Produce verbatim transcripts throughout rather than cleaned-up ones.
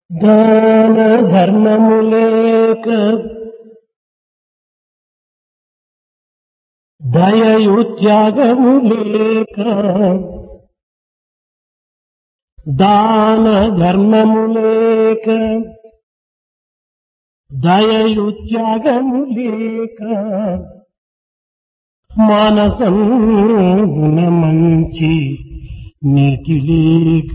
దాన ధర్మము లేక దయయు త్యాగము లేక దాన ధర్మము లేక దయయు త్యాగము లేక మానసం గుణమంచి నీతి లేక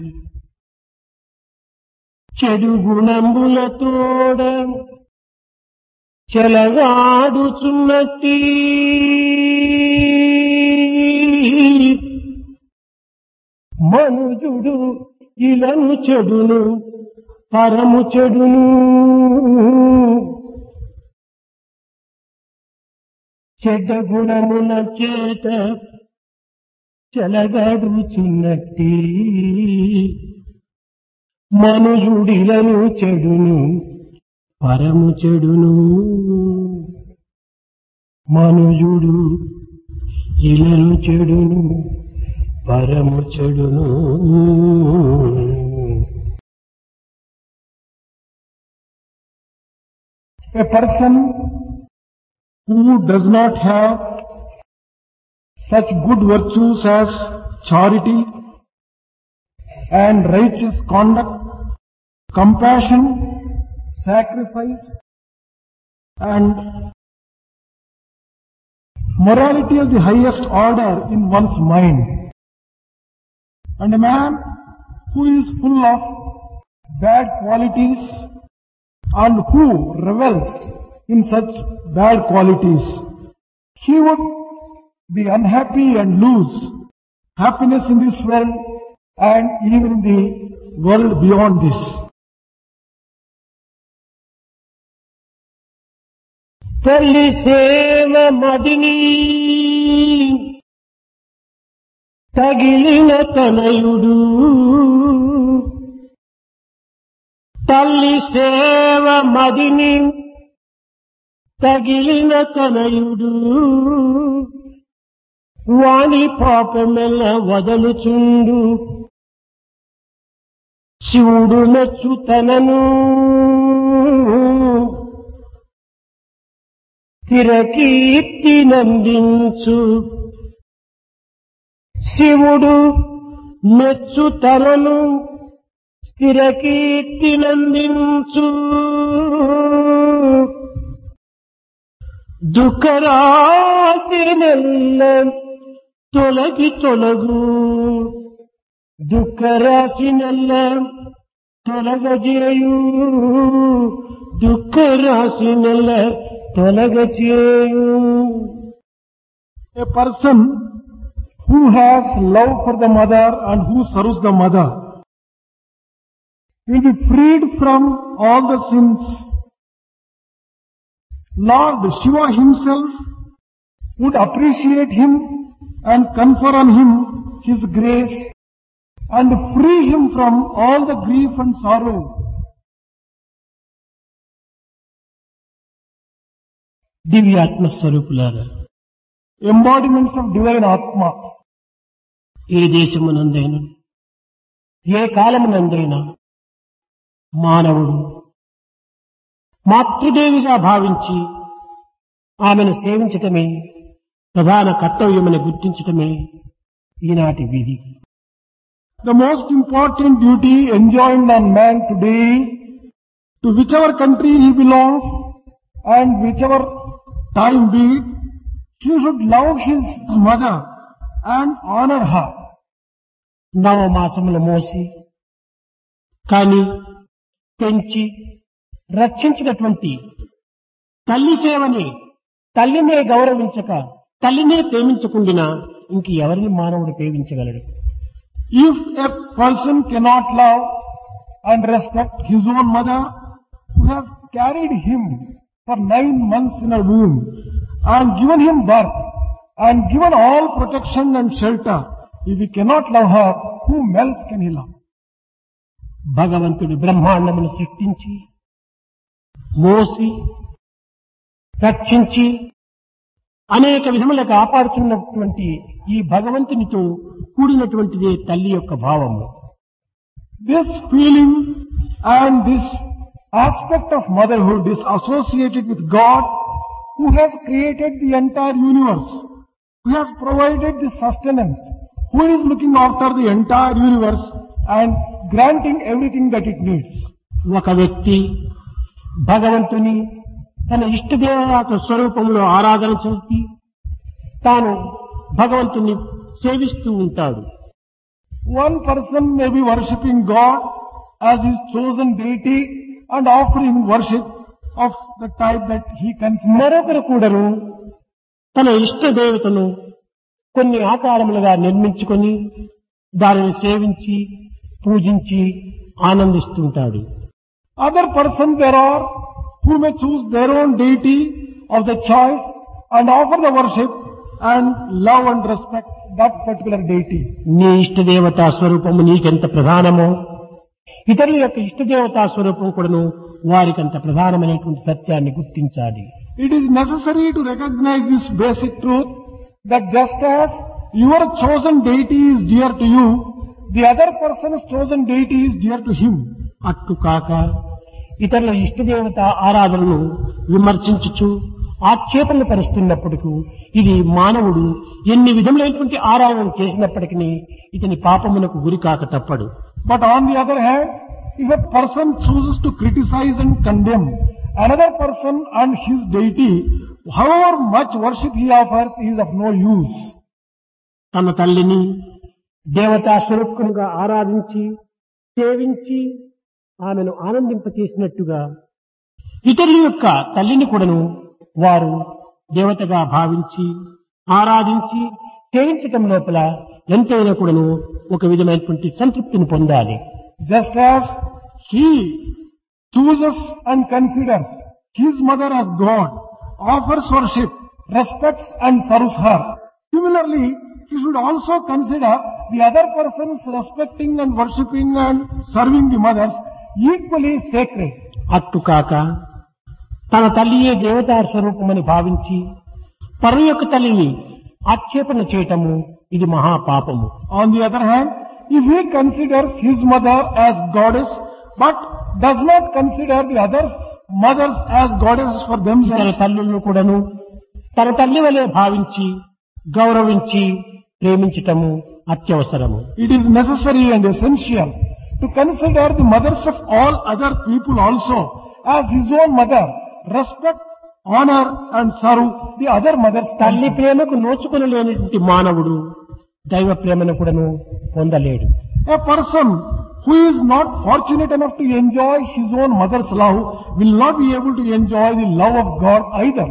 చెడు గుణములతోడ చెలగాడుచున్నట్టి మనుజుడు ఇలను చెడును పరము చెడును చెడ్డ గుణముల చేత చెలగాడుచున్నట్టి మనుజుడిలను చెడును పరము చెడును మనుజుడు ఇలను చెడును పరము చెడును. A person who does not have such good virtues as charity and righteous conduct, compassion, sacrifice and morality of the highest order in one's mind, and a man who is full of bad qualities and who revels in such bad qualities, he would be unhappy and lose happiness in this world and even in the world beyond this. తల్లి సేవ మదిని తగిలిన తనయుడు తల్లి సేవ మదిని తగిలిన తనయుడు వాణి పాపమెల్ల వదలుచుండు శివుడు మెచ్చు తనను స్థిరకీర్తి నందించు శివుడు మెచ్చు తనను స్థిరకీర్తి నందించు దుఃఖరాశినెల్ల తొలగి తొలగు దుఃఖరాశినెల్ల తొలగజేయు దుఃఖరాశినెల్ల తొలగజేయు. A person who has love for the mother and who serves the mother will be freed from all the sins. Lord Shiva himself would appreciate him and confer on him his grace and free him from all the grief and sorrow. దివ్యాత్మ స్వరూపులారా, Embodiments of divine Atma. ఏ దేశమునందైనా ఏ కాలమునందైనా మానవుడు మాతృదేవిగా భావించి ఆమెను సేవించటమే ప్రధాన కర్తవ్యమని గుర్తించటమే ఈనాటి విధి. The most important duty enjoined on man today is to whichever country he belongs and whichever time be it, he should love his mother and honor her. నవమాసములు మోసి కాని పెంచి రక్షించినటువంటి తల్లి సేవని తల్లినే గౌరవించక తల్లినే ప్రేమించకుండినా ఇంక ఎవరిని మానవుడు ప్రేమించగలడు? If a person cannot love and respect his own mother who has carried him for nine months in her womb and given him birth and given all protection and shelter, if he cannot love her, whom else can he love? భగవంతుడు బ్రహ్మాండమును సృష్టించి మోసి రక్షించి అనేక విధములుగా కాపాడుతున్నటువంటి ఈ భగవంతునితో కూడినటువంటిదే తల్లి యొక్క భావము. This feeling And this aspect of motherhood is associated with God, who has created the entire universe, who has provided the sustenance, who is looking after the entire universe and granting everything that it needs. ఒక వ్యక్తి భగవంతుని తన ఇష్టదేవత స్వరూపంలో ఆరాధన చేసి తాను భగవంతుని సేవిస్తూ ఉంటాడు. One person may be worshipping God as his chosen deity and offering worship of the type that he considers. మరొకరు కూడాను తన ఇష్ట దేవతను కొన్ని ఆకారములుగా నిర్మించుకొని దానిని సేవించి పూజించి ఆనందిస్తుంటాడు. Other persons there are who may choose their own deity of the choice and offer the worship and love and respect that particular deity. నీ ఇష్టదేవతా స్వరూపము నీకెంత ప్రధానమో ఇతరుల యొక్క ఇష్టదేవతా స్వరూపం కూడాను వారికంత ప్రధానమైనటువంటి సత్యాన్ని గుర్తించాలి. It is necessary to recognize this basic truth that just as your chosen deity is dear to you, the other person's chosen deity is dear to him. అట్టు కాక ఇతరుల ఇష్టదేవత ఆరాధనను విమర్శించుచు ఆక్షేపణలు పరుస్తున్నప్పటికీ ఇది మానవుడు ఎన్ని విధములైనటువంటి ఆరాధన చేసినప్పటికీ ఇతని పాపమునకు గురి కాక తప్పడు. But on the other hand, if a person chooses to criticize and condemn another person and his deity, however much worship he offers, he is of no use. తన తల్లిని దేవతా స్వరూపంగా ఆరాధించి సేవించి ఆమెను ఆనందింపచేసినట్టుగా ఇతరుల యొక్క తల్లిని కూడాను వారు దేవతగా భావించి ఆరాధించి సేవించటం లోపల ఎంతైనా కూడాను ఒక విధమైనటువంటి సంతృప్తిని పొందాలి. Just as he chooses and considers his mother as God, offers worship, respects and serves her, similarly he should also consider the other persons respecting and worshipping and serving the mothers equally sacred. అట్టు కాక తన తల్లియే దేవతా స్వరూపమని భావించి పరు యొక్క తల్లిని ఆక్షేపణ చేయటము ఇది మహాపాపము. On the other hand, if he considers his mother as goddess but does not consider the others mothers as goddesses for ఇతర themselves, తల్లులను కూడాను తన తల్లి వలె భావించి గౌరవించి ప్రేమించటము అత్యవసరము. it is necessary and essential to consider the mothers of all other people also as his own mother, respect, honor and serve the other mothers. తల్లి ప్రేమకు నోచుకొనలేనటువంటి మానవుడు దైవ ప్రేమను కూడాను పొందలేడు. A person who is not fortunate enough to enjoy his own mother's love will not be able to enjoy the love of God either.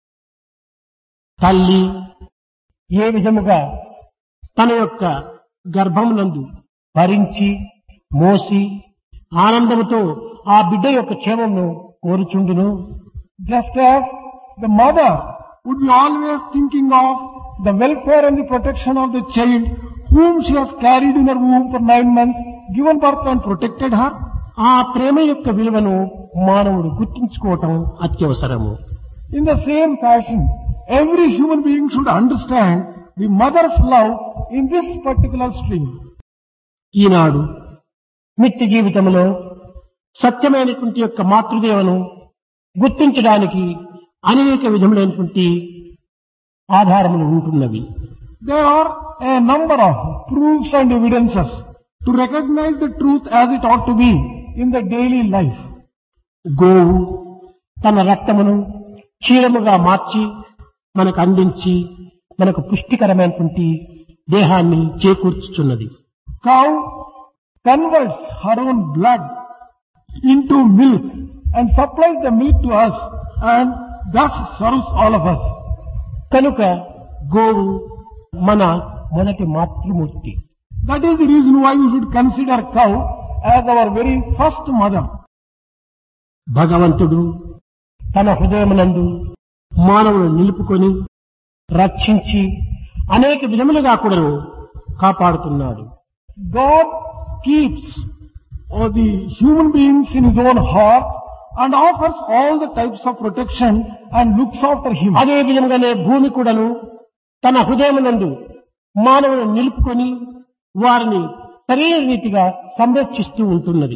తల్లి ఏ విధముగా తన యొక్క గర్భమునందు భరించి మోసి ఆనందముతో ఆ బిడ్డ యొక్క క్షేమమును కోరుచుండును, Just as the mother would be always thinking of the welfare and the protection of the child whom she has carried in her womb for nine months, given birth and protected her, ఆ ప్రేమ యొక్క విలువను మానవుడు గుర్తించుకోవటం అత్యవసరము. in the same fashion, every human being should understand the mother's love in this particular stream. ఈనాడు నిత్య జీవితంలో సత్యమైనటువంటి యొక్క మాతృదేవను గుర్తించడానికి అనేక విధములైనటువంటి ఆధారములు ఉంటున్నవి. There are a number of proofs and evidences to recognize the truth as it ought to be in the daily life. గోవు తన రక్తమును క్షీరముగా మార్చి మనకు అందించి మనకు పుష్టికరమైనటువంటి దేహాన్ని చేకూర్చుచున్నది. Cow converts her own blood into milk and supplies the milk to us and thus serves all of us. కనుక గోవు మన మొదటి మాతృమూర్తి. That is the reason why we should consider cow as our very first mother. భగవంతుడు తన హృదయమునందు మానవుడు నిలుపుకొని రక్షించి అనేక విధములుగా కూడా కాపాడుతున్నాడు. God keeps all the human beings in his own heart and offers all the types of protection and looks after him. అదే విధంగానే భూమి కూడాను తన హృదయమునందు మానవులను నిలుపుకొని వారిని సరైన రీతిగా సంరక్షిస్తూ ఉంటున్నది.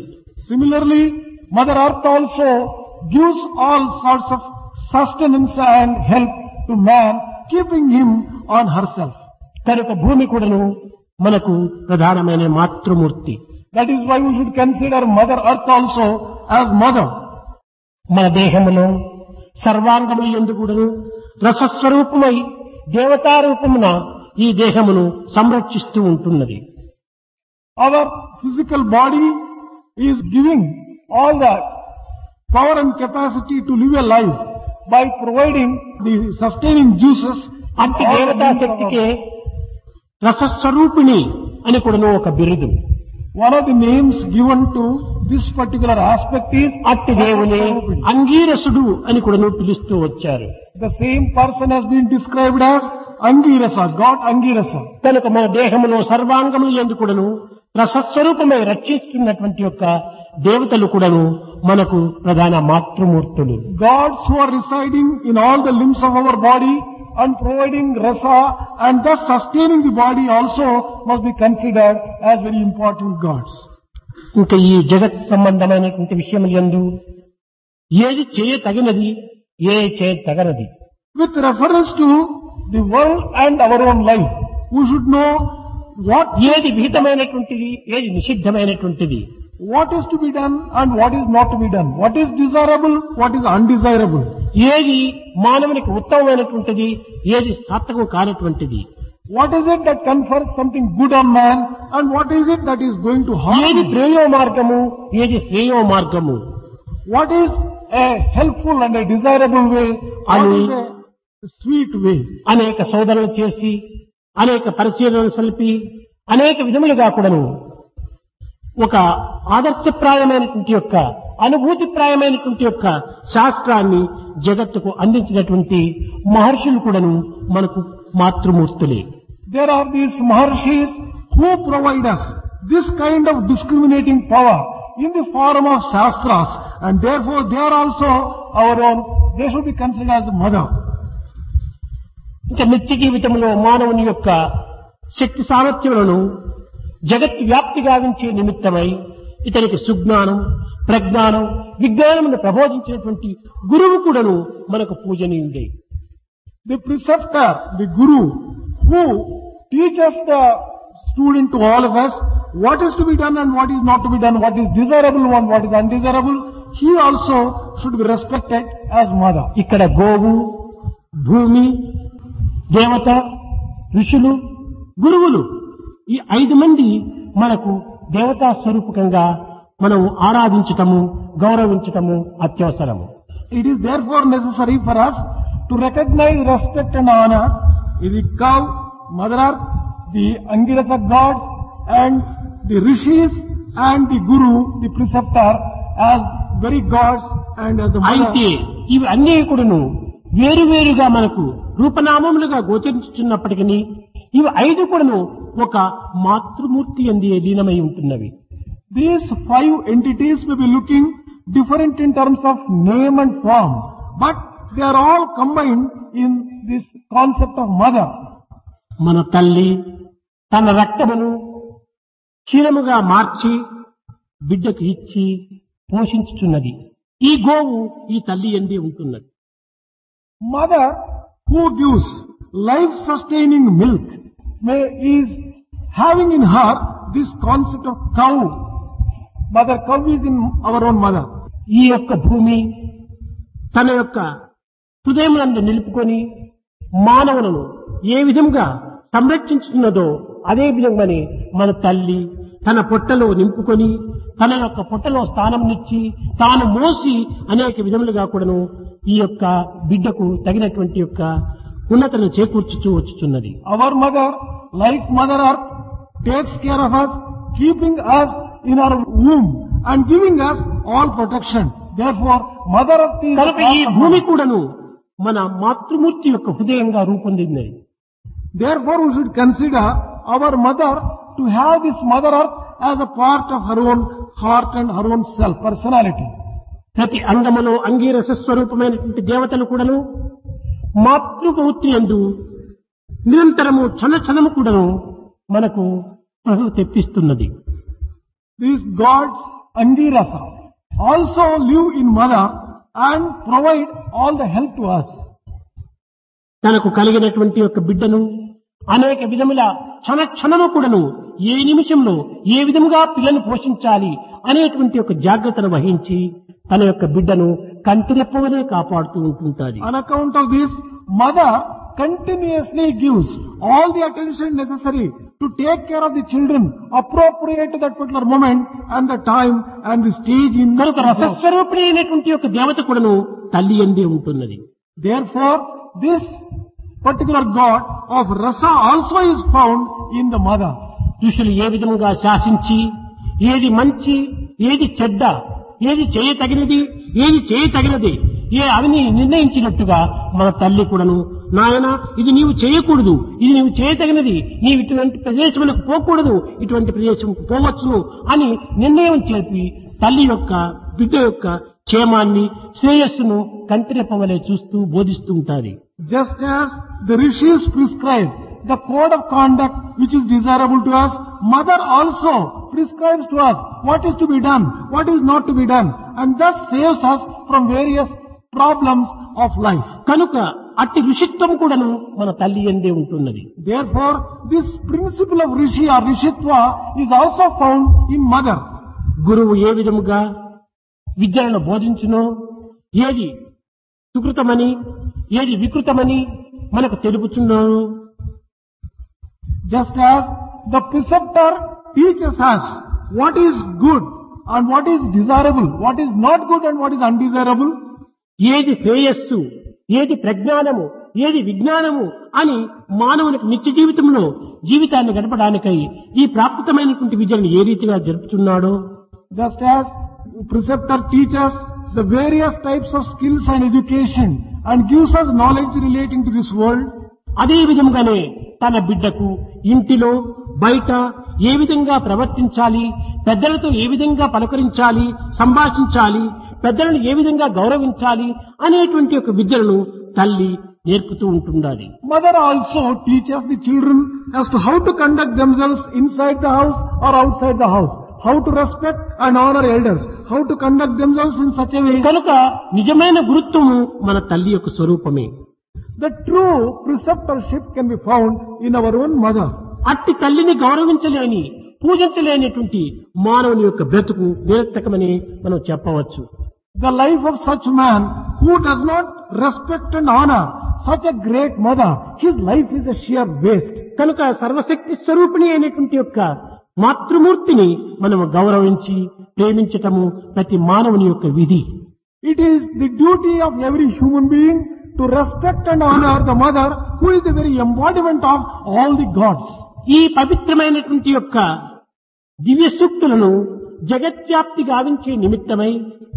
Similarly, Mother Earth also gives all sorts of sustenance and help to man, keeping him on herself. కనుక భూమి కూడాను మనకు ప్రధానమైన మాతృమూర్తి. That is why we should consider Mother Earth also as mother. మన దేహములో సర్వాంగములు యందు కూడాను రసస్వరూపమై దేవతారూపమున ఈ దేహమును సంరక్షిస్తూ ఉంటున్నది. Our physical body is giving all that power and capacity to live a life by providing the sustaining juices. అట్టి దేవతా శక్తికే రసస్వరూపిణి అని కూడాను ఒక బిరుదు. One of the names given to this particular aspect is అట్టి దేవుని అంగీరసుడు అని కూడాను పిలుస్తూ వచ్చారు. The same person has been described as Angirasa, God Angirasa. కనుక మన దేహములో సర్వాంగములు యందు కూడాను రసస్వరూపమై రక్షిస్తున్నటువంటి యొక్క దేవతలు కూడాను మనకు ప్రధాన మాతృమూర్తులు. Gods who are residing in all the limbs of our body and providing rasa and thus sustaining the body also must be considered as very important gods. ఇంకా ఈ జగత్ సంబంధమైనటువంటి విషయముల యందు ఏది చేయతగినది, ఏ చేయతగనది. With reference to the world and our own life, we should know what ఏది విహితమైనటువంటిది, ఏది నిషిద్ధమైనటువంటిది. What is to be done and what is not to be done. What is desirable, what is undesirable. ఏది మానవునికి ఉత్తమమైనటువంటిది, ఏది సార్థకం కానటువంటిది. What is it that confers something good on man and what is it that is going to harm ఏది him. ప్రేయో మార్గము, ఏది శ్రేయో మార్గము. What is a helpful and a desirable way, what అని is a sweet way. అనేక శోధనలు చేసి, అనేక పరిశీలనలు సలిపి, అనేక విధములుగా కూడాను ఒక ఆదర్శప్రాయమైనటువంటి యొక్క అనుభూతిప్రాయమైనటువంటి యొక్క శాస్త్రాన్ని జగత్తుకు అందించినటువంటి మహర్షులు కూడాను మనకు మాతృమూర్తులే. There are these Maharshis who provide us this kind of discriminating power in the form of Shastras and therefore they are also our own, they should be considered as a mother. ఇంకా నిత్య జీవితంలో మానవుని యొక్క శక్తి సామర్థ్యములను జగత్ వ్యాప్తి గావించే నిమిత్తమై ఇతనికి సుజ్ఞానం, ప్రజ్ఞానం, విజ్ఞానమును ప్రబోధించినటువంటి గురువు కూడాను మనకు పూజనీయుడే. The preceptor, the guru, who teaches the student to all of us what is to be done and what is not to be done, what is desirable and what is undesirable, he also should be respected as mother. ఇక్కడ గోవు, భూమి, దేవత, ఋషులు, గురువులు ఈ ఐదు మంది మనకు దేవతా స్వరూపకంగా మనం ఆరాధించటము, గౌరవించటము అత్యవసరము. It is therefore necessary for us to recognize, respect and honor the cow, Mother Earth, the Angirasa gods and the rishis and the guru, the preceptor as very gods and as the అయితే mother. ఇవి అన్నీ కూడాను వేరువేరుగా మనకు రూపనామములుగా గోచరించుతున్నప్పటికీ ఇవి ఐదు కూడాను ఒక మాతృమూర్తి యందే లీనమై ఉంటున్నవి. These five entities may be looking different in terms of name and form, but they are all combined in this concept of mother. మన తల్లి తన రక్తమును క్షీరముగా మార్చి బిడ్డకు ఇచ్చి పోషించుచున్నది. ఈ గోవు ఈ తల్లి యందే ఉంటున్నది. Mother who gives life-sustaining milk may is having in her this concept of cow. Mother cow is in our own mother. ఈ యొక్క భూమి తన యొక్క హృదయమునందు నిలుపుకొని మానవులను ఏ విధంగా సంరక్షించుతున్నదో అదే విధంగానే మన తల్లి తన పొట్టలో నింపుకొని తన యొక్క పొట్టలో స్థానంనిచ్చి తాను మోసి అనేక విధములుగా కూడాను ఈ యొక్క బిడ్డకు తగినటువంటి యొక్క ఉన్నతను చేకూర్చుతూ వచ్చుచున్నది. Our mother, like Mother Earth, takes care of us, keeping us in our womb and giving us all protection. Therefore, Mother Earth is కనుక ఈ భూమి కూడాను మన మాతృమూర్తి యొక్క హృదయంగా రూపొందింది. Therefore, we should consider our mother to have this Mother Earth as a part of her own heart and her own self, personality. ప్రతి అంగములో అంగీరస స్వరూపమైనటువంటి దేవతలు కూడాను మాతృమూర్తి యందు నిరంతరము క్షణ క్షణము కూడాను మనకు ప్రభు తెప్పిస్తున్నది. These gods Angirasa, also live in mother and provide all the help to us. తనకు కలిగినటువంటి యొక్క బిడ్డను అనేక విధముల క్షణ క్షణము కూడాను ఏ నిమిషంలో ఏ విధముగా పిల్లను పోషించాలి అనేటువంటి ఒక జాగ్రత్తను వహించి తన యొక్క బిడ్డను కంటిరెప్పవనే కాపాడుతూ ఉంటుంటాది. On account of this, mother continuously gives all the attention necessary to take care of the children appropriate to that particular moment and the time and the stage in కనుక రసస్వరూపిణి అయినటువంటి యొక్క దేవత కూడాను తల్లి యందే ఉంటున్నది. Therefore, this particular god of rasa also is found in the mother. ఋషులు ఏ విధముగా శాసించి ఏది మంచి ఏది చెడ్డ ఏది చేయతగినది ఏది చేయతగినది ఏ అవిని నిర్ణయించినట్టుగా మన తల్లి కూడాను నాయన ఇది నీవు చేయకూడదు ఇది నీవు చేయతగినది నీవు ఇటువంటి ప్రదేశములకు పోకూడదు ఇటువంటి ప్రదేశంకు పోవచ్చును అని నిర్ణయం చేసి తల్లి యొక్క బిడ్డ యొక్క క్షేమాన్ని శ్రేయస్సును కంటిరెప్పవలే చూస్తూ బోధిస్తూ ఉంటారు. Just as the rishis prescribe the code of conduct which is desirable to us, mother also prescribes to us what is to be done, what is not to be done, and thus saves us from various problems of life. కనుక అట్టి ఋషిత్వం కూడాను మన తల్లి యందే ఉంటున్నది. Therefore, this principle of rishi or rishitva is also found in mother. గురువు ఏ విధముగా విద్యలను బోధించునో ఏది సుకృతమని ఏది వికృతమని మనకు తెలుపుచున్నాను. Just as the preceptor teaches us what is good and what is desirable, what is not good and what is undesirable, ఏది శ్రేయస్సు ఏది ప్రజ్ఞానము ఏది విజ్ఞానము అని మానవునికి నిత్య జీవితంలో జీవితాన్ని గడపడానికై ఈ ప్రాకృతమైనటువంటి విద్యను ఏ రీతిగా జరుపుతున్నాడో, just as preceptor teaches the various types of skills and education and gives us knowledge relating to this world, అదే విధంగానే తన బిడ్డకు ఇంటిలో బయట ఏ విధంగా ప్రవర్తించాలి, పెద్దలతో ఏ విధంగా పలకరించాలి, సంభాషించాలి, పెద్దలను ఏ విధంగా గౌరవించాలి అనేటువంటి ఒక విద్యలను తల్లి నేర్పుతూ ఉంటుండాలి. Mother also teaches the children as to how to conduct themselves inside the house or outside the house, how to respect and honor elders, how to conduct themselves in such a way. కనుక నిజమైన గురుత్వము మన తల్లి యొక్క స్వరూపమే. The true preceptorship can be found in our own mother. అట్టి తల్లిని గౌరవించలేని పూజించలేనటువంటి మానవుని యొక్క బ్రతుకు నిరర్థకమని మనం చెప్పవచ్చు. The life of such man who does not respect and honor such a great mother, his life is a sheer waste. కనుక సర్వశక్తి స్వరూపిణి అయినటువంటి యొక్క మాతృమూర్తిని మనము గౌరవించి ప్రేమించటము ప్రతి మానవుని యొక్క విధి. It is the duty of every human being to respect and honor the mother who is the very embodiment of all the gods. ఈ పవిత్రమైనటువంటి యొక్క దివ్య సూక్తులను జగత్వ్యాప్తి గావించే నిమిత్తమై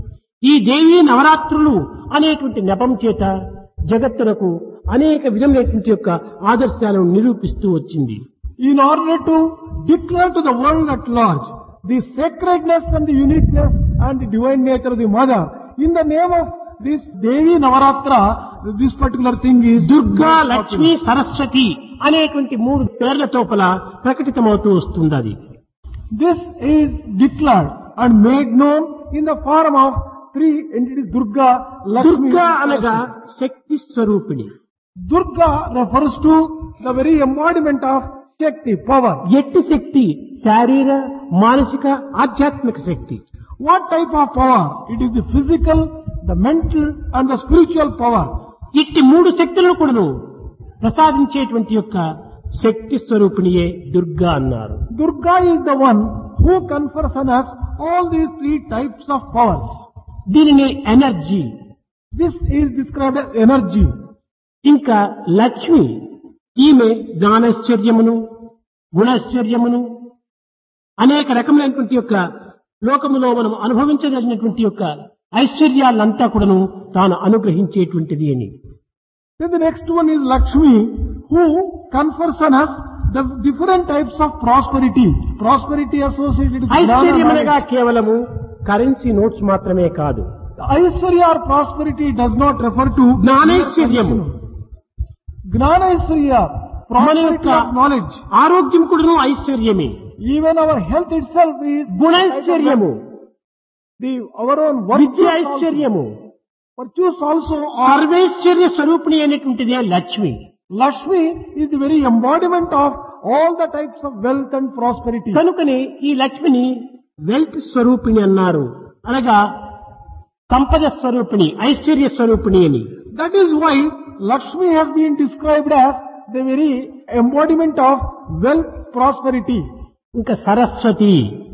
ఈ దేవీ నవరాత్రులు అనేటువంటి నెపం చేత జగత్తులకు అనేక విధమైనటువంటి యొక్క ఆదర్శాలను నిరూపిస్తూ వచ్చింది. In order to declare to the world at large the sacredness and the uniqueness and the divine nature of the mother, in the name of this Devi Navaratra, this particular thing is Durga, Lakshmi, Saraswati అనేటువంటి మూడు పేర్ల తోపల ప్రకటితమవుతూ వస్తున్నది. This is declared and made known in the form of three entities: Durga, Lakshmi. Durga అనగా శక్తి స్వరూపిణి. Durga refers to the very embodiment of Shakti, power. ఎట్టి శక్తి? శారీర, మానసిక, ఆధ్యాత్మిక శక్తి. What type of power? It is the physical, the mental and the spiritual power. ఇట్టి మూడు శక్తులను కూడాను ప్రసాదించేటువంటి యొక్క శక్తి స్వరూపిణియే దుర్గా అన్నారు. Durga is the one who confers on us all these three types of powers. దీనిని energy. This is described as energy. ఇంకా లక్ష్మి, ఈమె జ్ఞానైశ్వర్యమును గుణైశ్వర్యమును అనేక రకములైనటువంటి యొక్క లోకములో మనం అనుభవించదగినటువంటి యొక్క ఐశ్వర్యాలంతా కూడాను తాను అనుగ్రహించేటువంటిది అని. Then the next one is Lakshmi, who confers on us the different types of prosperity. Prosperity associated with ఐశ్వర్యమునగా కేవలము కరెన్సీ నోట్స్ మాత్రమే కాదు. Aishwarya or prosperity does not refer to జ్ఞానైశ్వర్యము. Gnanaishwarya, prosperity of knowledge. ఆరోగ్యం కూడాను ఐశ్వర్యమే. Even our health itself is గుణైశ్వర్యము. The, our own virtues Vidya also, ఐశ్వర్యము, virtues also are, సర్వైశ్వర్య స్వరూపిణి అనేటువంటిదే Lakshmi. Lakshmi is the very embodiment of all the types of wealth and prosperity. కనుకనే ఈ లక్ష్మిని wealth స్వరూపిణి అన్నారు, అనగా సంపద స్వరూపిణి, ఐశ్వర్య స్వరూపిణి అని. That is why Lakshmi has been described as the very embodiment of wealth, prosperity. ఇంకా సరస్వతి,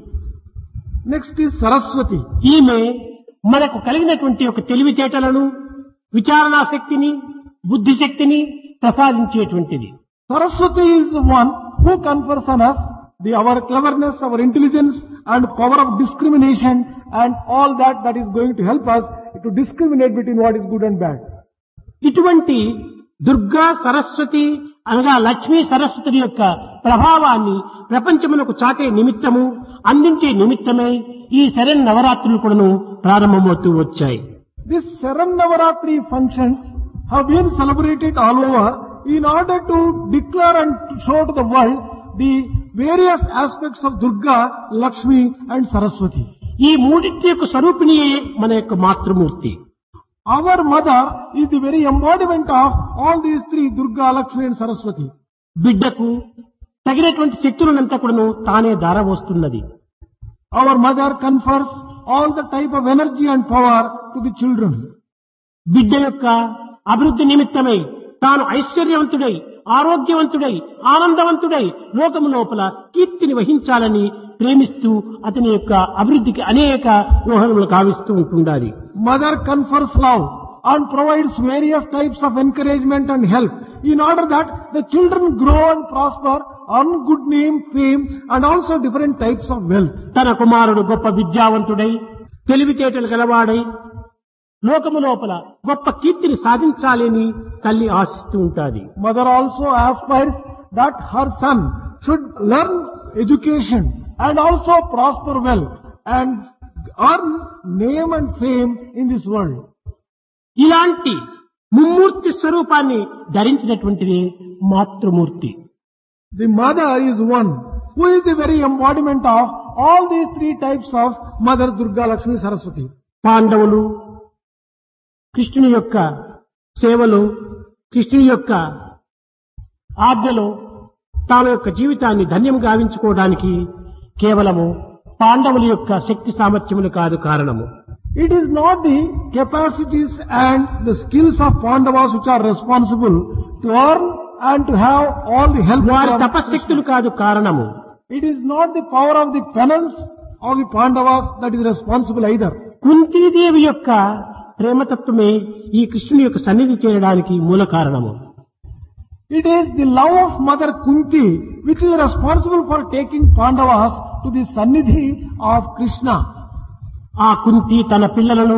Next is Saraswati. ఈమె మనకు కలిగినటువంటి ఒక తెలివితేటలను, విచారణా శక్తిని, బుద్ధి శక్తిని ప్రసాదించేటువంటిది. Saraswati is the one who confers on us the our cleverness, our intelligence and power of discrimination and all that that is going to help us to discriminate between what is good and bad. ఇటువంటి దుర్గా సరస్వతి అనగా లక్ష్మీ సరస్వతి యొక్క ప్రభావాన్ని ప్రపంచమునకు చాటే నిమిత్తము, అందించే నిమిత్తమై ఈ శరణ్ నవరాత్రులు కూడాను ప్రారంభమవుతూ వచ్చాయి. These Saran Navaratri functions have been celebrated all over in order to declare and to show to the world the various aspects of Durga, Lakshmi and Saraswati. ఈ మూడింటి యొక్క స్వరూపిణియే మన యొక్క మాతృమూర్తి. Our mother is the very embodiment of all these three, Durga, Lakshmi and Saraswati. బిడ్డకు తగినటువంటి శక్తులనంతా కూడాను తానే ధారవోస్తున్నది. Our mother confers all the type of energy and power to the children. బిడ్డ యొక్క అభివృద్ధి నిమిత్తమై తాను ఐశ్వర్యవంతుడై, ఆరోగ్యవంతుడై, ఆనందవంతుడై లోకము లోపల కీర్తిని వహించాలని ప్రేమిస్తూ అతని యొక్క అభివృద్ధికి అనేక వ్యూహములు కావిస్తూ ఉంటుండాలి. Mother confers love and provides various types of encouragement and help in order that the children grow and prosper, earn good name, fame and also different types of wealth. తన కుమారుడు గొప్ప విద్యావంతుడై, తెలివితేటలు గలవాడై లోకము లోపల గొప్ప కీర్తిని సాధించాలని తల్లి ఆశిస్తూ ఉంటాది. Mother also aspires that her son should learn education and also prosper well and earn name and fame in this world. ఇలాంటి ముమ్మూర్తి స్వరూపాన్ని ధరించినటువంటిది మాతృమూర్తి. The mother is one who is the very embodiment of all these three types of Mother, Durga, Lakshmi, Saraswati. పాండవులు కృష్ణుని యొక్క సేవలో, కృష్ణుని యొక్క ఆజ్ఞలో తమ యొక్క జీవితాన్ని ధన్యం గావించుకోవడానికి కేవలము పాండవుల యొక్క శక్తి సామర్థ్యములు కాదు కారణము. It is not the capacities and the skills of Pandavas which are responsible to earn and to have all the help వారి from తపశక్తులు Krishna. కాదు కారణము. It is not the power of the penance of the Pandavas that is responsible either. Kuntidevi యొక్క ప్రేమతత్వమే ఈ కృష్ణుని యొక్క సన్నిధి చేయడానికి మూల కారణము. It is the love of Mother Kunti which is responsible for taking Pandavas to the Sannidhi of Krishna. ఆ కుంతి తన పిల్లలను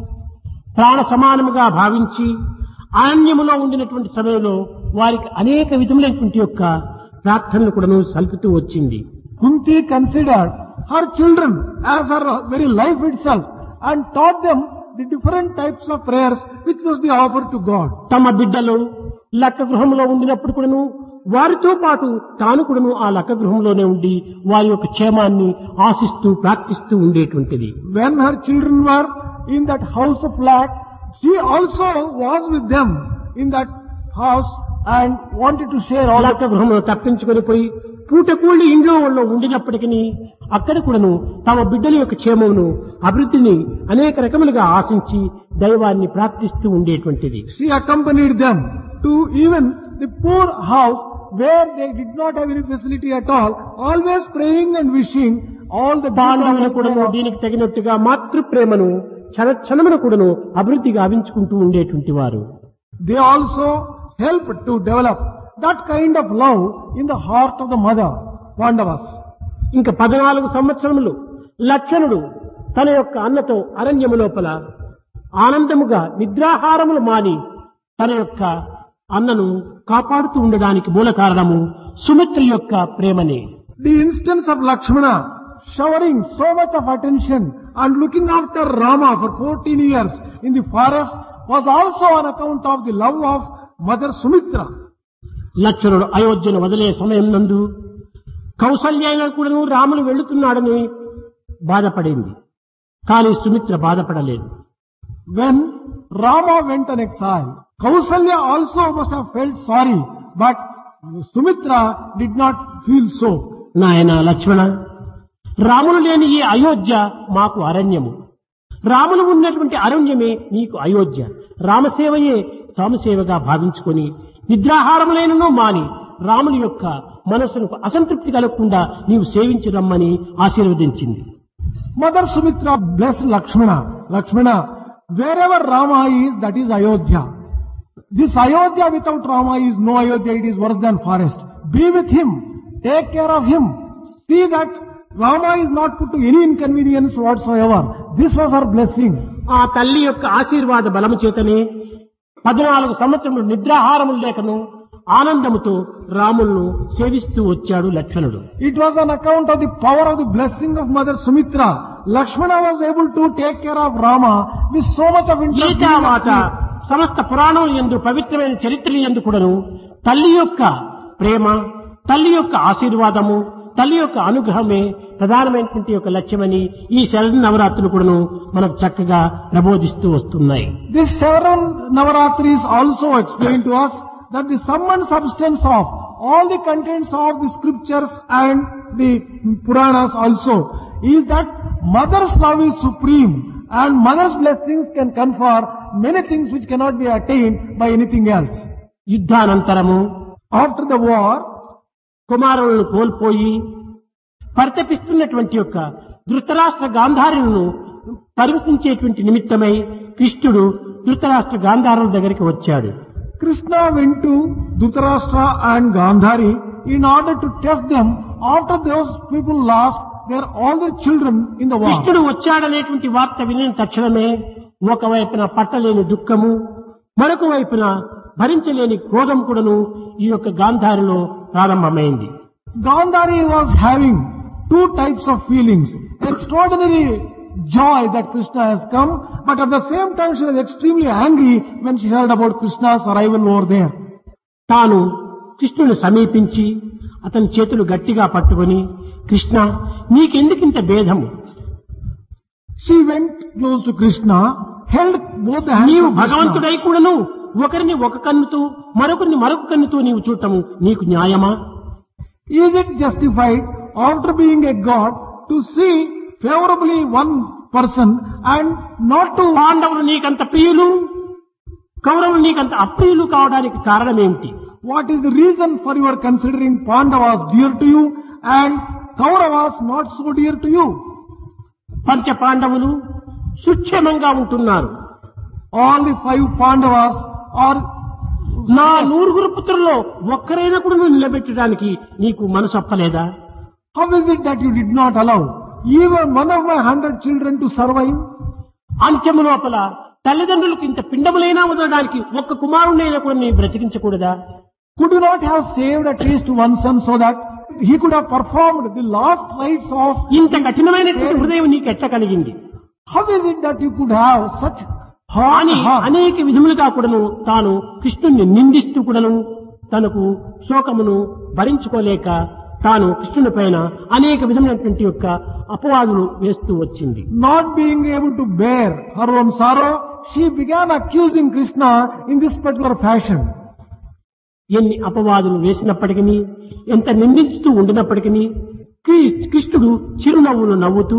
ప్రాణ సమానముగా భావించి అరణ్యములో ఉండినటువంటి సమయంలో వారికి అనేక విధములైనటువంటి యొక్క ప్రార్థనలు కూడాను సల్పుతూ వచ్చింది. Kunti considered her children as her very life itself and taught them the different types of prayers which must be offered to God. తమ బిడ్డలు లక్క గృహంలో ఉండినప్పుడు కూడాను వారితో పాటు తాను కూడాను ఆ లక్క గృహంలోనే ఉండి వారి యొక్క క్షేమాన్ని ఆశిస్తూ ప్రార్థిస్తూ ఉండేటువంటిది. When her children were in that house of lack, she also was with them in that house and wanted to share all లక్క గృహంలో తప్పించుకొని పోయి పూటకూళ్ళి ఇంట్లో వాళ్ళు ఉండినప్పటికీ అక్కడ కూడాను తమ బిడ్డల యొక్క క్షేమమును, అభివృద్ధిని అనేక రకములుగా ఆశించి దైవాన్ని ప్రార్థిస్తూ ఉండేటువంటిది. She accompanied them to even the poor house where they did not have any facility at all, always praying and wishing all the పాండవులు కూడాను దీనికి తగినట్టుగా మాతృ ప్రేమను క్షణ క్షణమును కూడాను అభివృద్ధి గావించుకుంటూ ఉండేటువంటి వారు. They also helped to develop that kind of love in the heart of the mother, Pandavas. ఇంకా పద్నాలుగు సంవత్సరములు లక్షణుడు తన యొక్క అన్నతో అరణ్యము లోపల ఆనందముగా నిద్రాహారములు మాని తన యొక్క అన్నను కాపాడుతూ ఉండడానికి మూల కారణము సుమిత్ర యొక్క ప్రేమనే. The instance of Lakshmana showering so much of attention and looking after Rama for fourteen years in the forest was also on account of the love of Mother Sumitra. లక్షణుడు అయోధ్యను వదిలే సమయం నందు కౌసల్యైన కూడాను రాముడు వెళుతున్నాడని బాధపడింది. కానీ సుమిత్ర బాధపడలేదు. When Rama went on exile, Kausalya also must have felt sorry, but Sumitra did not feel so. నాయన లక్ష్మణ, రాములు లేని ఈ అయోధ్య మాకు అరణ్యము, రాములు ఉన్నటువంటి అరణ్యమే నీకు అయోధ్య. రామసేవయే సామసేవగా భావించుకొని నిద్రాహారములైనను మాని రాముని యొక్క మనస్సుకు అసంతృప్తి కలగకుండా నీవు సేవించి రమ్మని ఆశీర్వదించింది. Mother Sumitra blessed Lakshmana. Lakshmana, wherever Rama is, that is Ayodhya. This Ayodhya without Rama is no Ayodhya, it is worse than forest. Be with him, take care of him, see that Rama is not put to any inconvenience whatsoever. This was her blessing. ఆ తల్లి యొక్క ఆశీర్వాద బలము చేతనే పద్నాలుగు సంవత్సరములు నిద్రాహారములు లేకను ఆనందముతో రాములను సేవిస్తూ వచ్చాడు లక్ష్మణుడు. It was on account of the power of the blessing of Mother Sumitra. Lakshmana was able to take care of Rama with so much of interest. గీతామాత సమస్త పురాణం యందు పవిత్రమైన చరిత్రల యందు కూడాను తల్లి యొక్క ప్రేమ, తల్లి యొక్క ఆశీర్వాదము, తల్లి యొక్క అనుగ్రహమే ప్రధానమైనటువంటి యొక్క లక్ష్యమని ఈ శరద్ నవరాత్రులు కూడాను మనకు చక్కగా ప్రబోధిస్తూ వస్తున్నాయి. This several Navaratris also explain to us that the sum and substance of all the contents of the scriptures and the Puranas also is that mother's love is supreme and mother's blessings can confer many things which cannot be attained by anything else. యుద్ధానంతరము After the war, కుమారులను కోల్పోయి పరితపిస్తున్నటువంటి యొక్క ధృతరాష్ట్ర గాంధారులను పరివసించేటువంటి నిమిత్తమై కృష్ణుడు ధృతరాష్ట్ర గాంధారుల దగ్గరికి వచ్చాడు. Krishna went to Dhritarashtra and Gandhari in order to test them after those people lost their all their children in the war. కృష్ణుడు వచ్చాడనేటువంటి వార్త వినిన తక్షణమే ఒకవైపున పట్టలేని దుఃఖము, మరొక వైపున భరించలేని క్రోధం కూడాను ఈ యొక్క గాంధారిలో ప్రారంభమైంది. Gandhari was having two types of feelings. Extraordinary joy that Krishna has come, but at the same time she was extremely angry when she heard about Krishna's arrival over there. తాను కృష్ణుని సమీపించి అతని చేతులు గట్టిగా పట్టుకొని, కృష్ణ నీకెందుకింత భేదము? She went close to Krishna, held both the hands నీవు of Krishna. భగవంతుడై కూడాను ఒకరిని ఒక కన్నుతో మరొకరిని మరొక కన్నుతో నీవు చూడటము నీకు న్యాయమా? Is it justified after being a god to see favorably one person and not to... పాండవులు నీకంత ప్రియులు, కౌరవులు నీకంత అప్రియులు కావడానికి కారణం ఏమిటి? What is the reason for your considering Pandavas dear to you and Kauravas not so dear to you? పంచ పాండవులు సుక్షేమంగా ఉంటున్నారు. All the five Pandavas are... నా నూరుగురు పుత్రుల్లో ఒక్కరైనా కూడా నువ్వు నిలబెట్టడానికి నీకు మనసు ఒప్పలేదా? How is it that you did not allow even one of my hundred children to survive? అంత్యము లోపల తల్లిదండ్రులకు ఇంత పిండములైనా వదలడానికి ఒక్క కుమారుడైనా కూడా నీ బ్రతికించకూడదా? Could you not have saved at least one son so that he could have performed the last rites of... ఇంత కఠినమైనటువంటి హృదయం నీకు ఎట్ట కలిగింది? How is it that you could have such hard అని heart? అనేక విధములుగా కూడాను తాను కృష్ణుణ్ణి నిందిస్తూ కూడాను తనకు శోకమును భరించుకోలేక తాను కృష్ణుని పైన అనేక విధమైనటువంటి యొక్క అపవాదులు వేస్తూ వచ్చింది. Not being able to bear her own sorrow, she began accusing Krishna in this particular fashion. ఎన్ని అపవాదులు వేసినప్పటికీ, ఎంత నిందించుతూ ఉండినప్పటికీ కృష్ణుడు చిరునవ్వులు నవ్వుతూ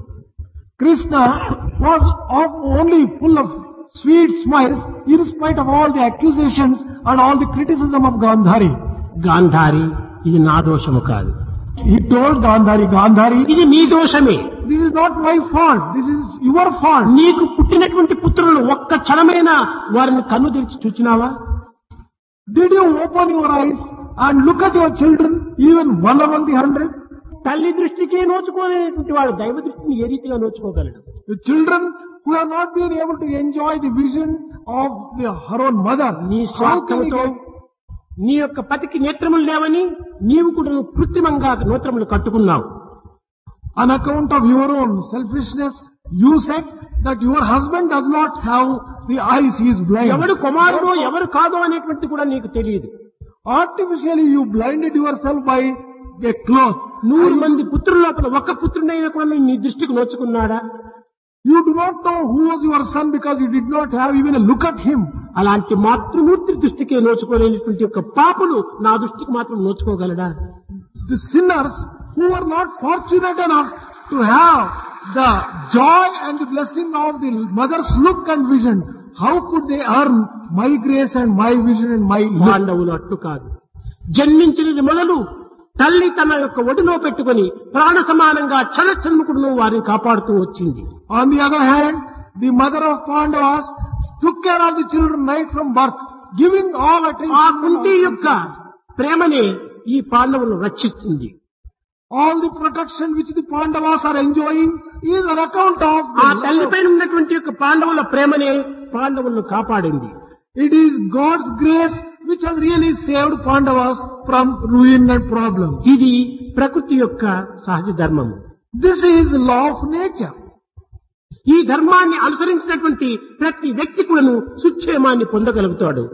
Krishna was of only full of sweet smiles in spite of all the accusations and all the criticism of Gandhari. Gandhari, ఇది నా దోషము కాదు. He told Gandhari, Gandhari, ఇది నీ దోషమే. this is not my fault, this is your fault. నీకు పుట్టినటువంటి పుత్రులు ఒక్క క్షణమైనా వారిని కన్ను తెరిచి చూచినావా? Did you open your eyes and look at your children, even one among the hundred? తల్లి దృష్టికే నోచుకోలేనటువంటి వాడు దైవ దృష్టిని ఏ రీతిగా నోచుకోగలడు? The children who have not been able to enjoy the vision of the, her own mother. నీ How can he స్వార్థంతో get... నీ యొక్క పతికి నేత్రములు లేవని నీవు కూడా కృత్రిమంగా నేత్రములు కట్టుకున్నావు. On account of your own selfishness, you said that your husband does not have the eyes, he is blind. ఎవడు కుమారుడో ఎవరు కాదో అనేటువంటి కూడా నీకు తెలియదు. Artificially you blinded yourself by a cloth. నూరు మంది పుత్రుల లోపల ఒక్క పుత్రుడైనా కూడా నీ దృష్టికి నోచుకున్నాడా? You do not know who was your son because you did not have even a look at him. అలాంటి మాతృమూర్తి దృష్టికి నోచుకోలేనటువంటి యొక్క పాపులు నా దృష్టికి మాత్రం నోచుకోగలడా? The sinners who are not fortunate enough to have the joy and the blessing of the mother's look and vision, how could they earn my grace and my vision and my look? పాండవులు అట్టు కాదు. జన్మించినది మొదలు తల్లి తన యొక్క ఒడిలో పెట్టుకొని ప్రాణ సమానంగా క్షణక్షణముకును వారిని కాపాడుతూ వచ్చింది. On the other hand, the mother of Pandavas took care of the children right from birth, giving all attention. ఆ కుంతి యొక్క ప్రేమనే ఈ పాండవులను రక్షిస్తుంది. All the protection which the Pandavas are enjoying is on account of ఆ the తల్లిపైన ఉన్నటువంటి యొక్క పాండవుల ప్రేమనే పాండవులను కాపాడింది. It is God's grace which has really saved Pandavas from ruin and problems. ఇది ప్రకృతి యొక్క సహజ ధర్మము. This is law of nature. ఈ ధర్మాన్ని అనుసరించినటువంటి ప్రతి వ్యక్తి కూడాను సుక్షేమాన్ని పొందగలుగుతాడు.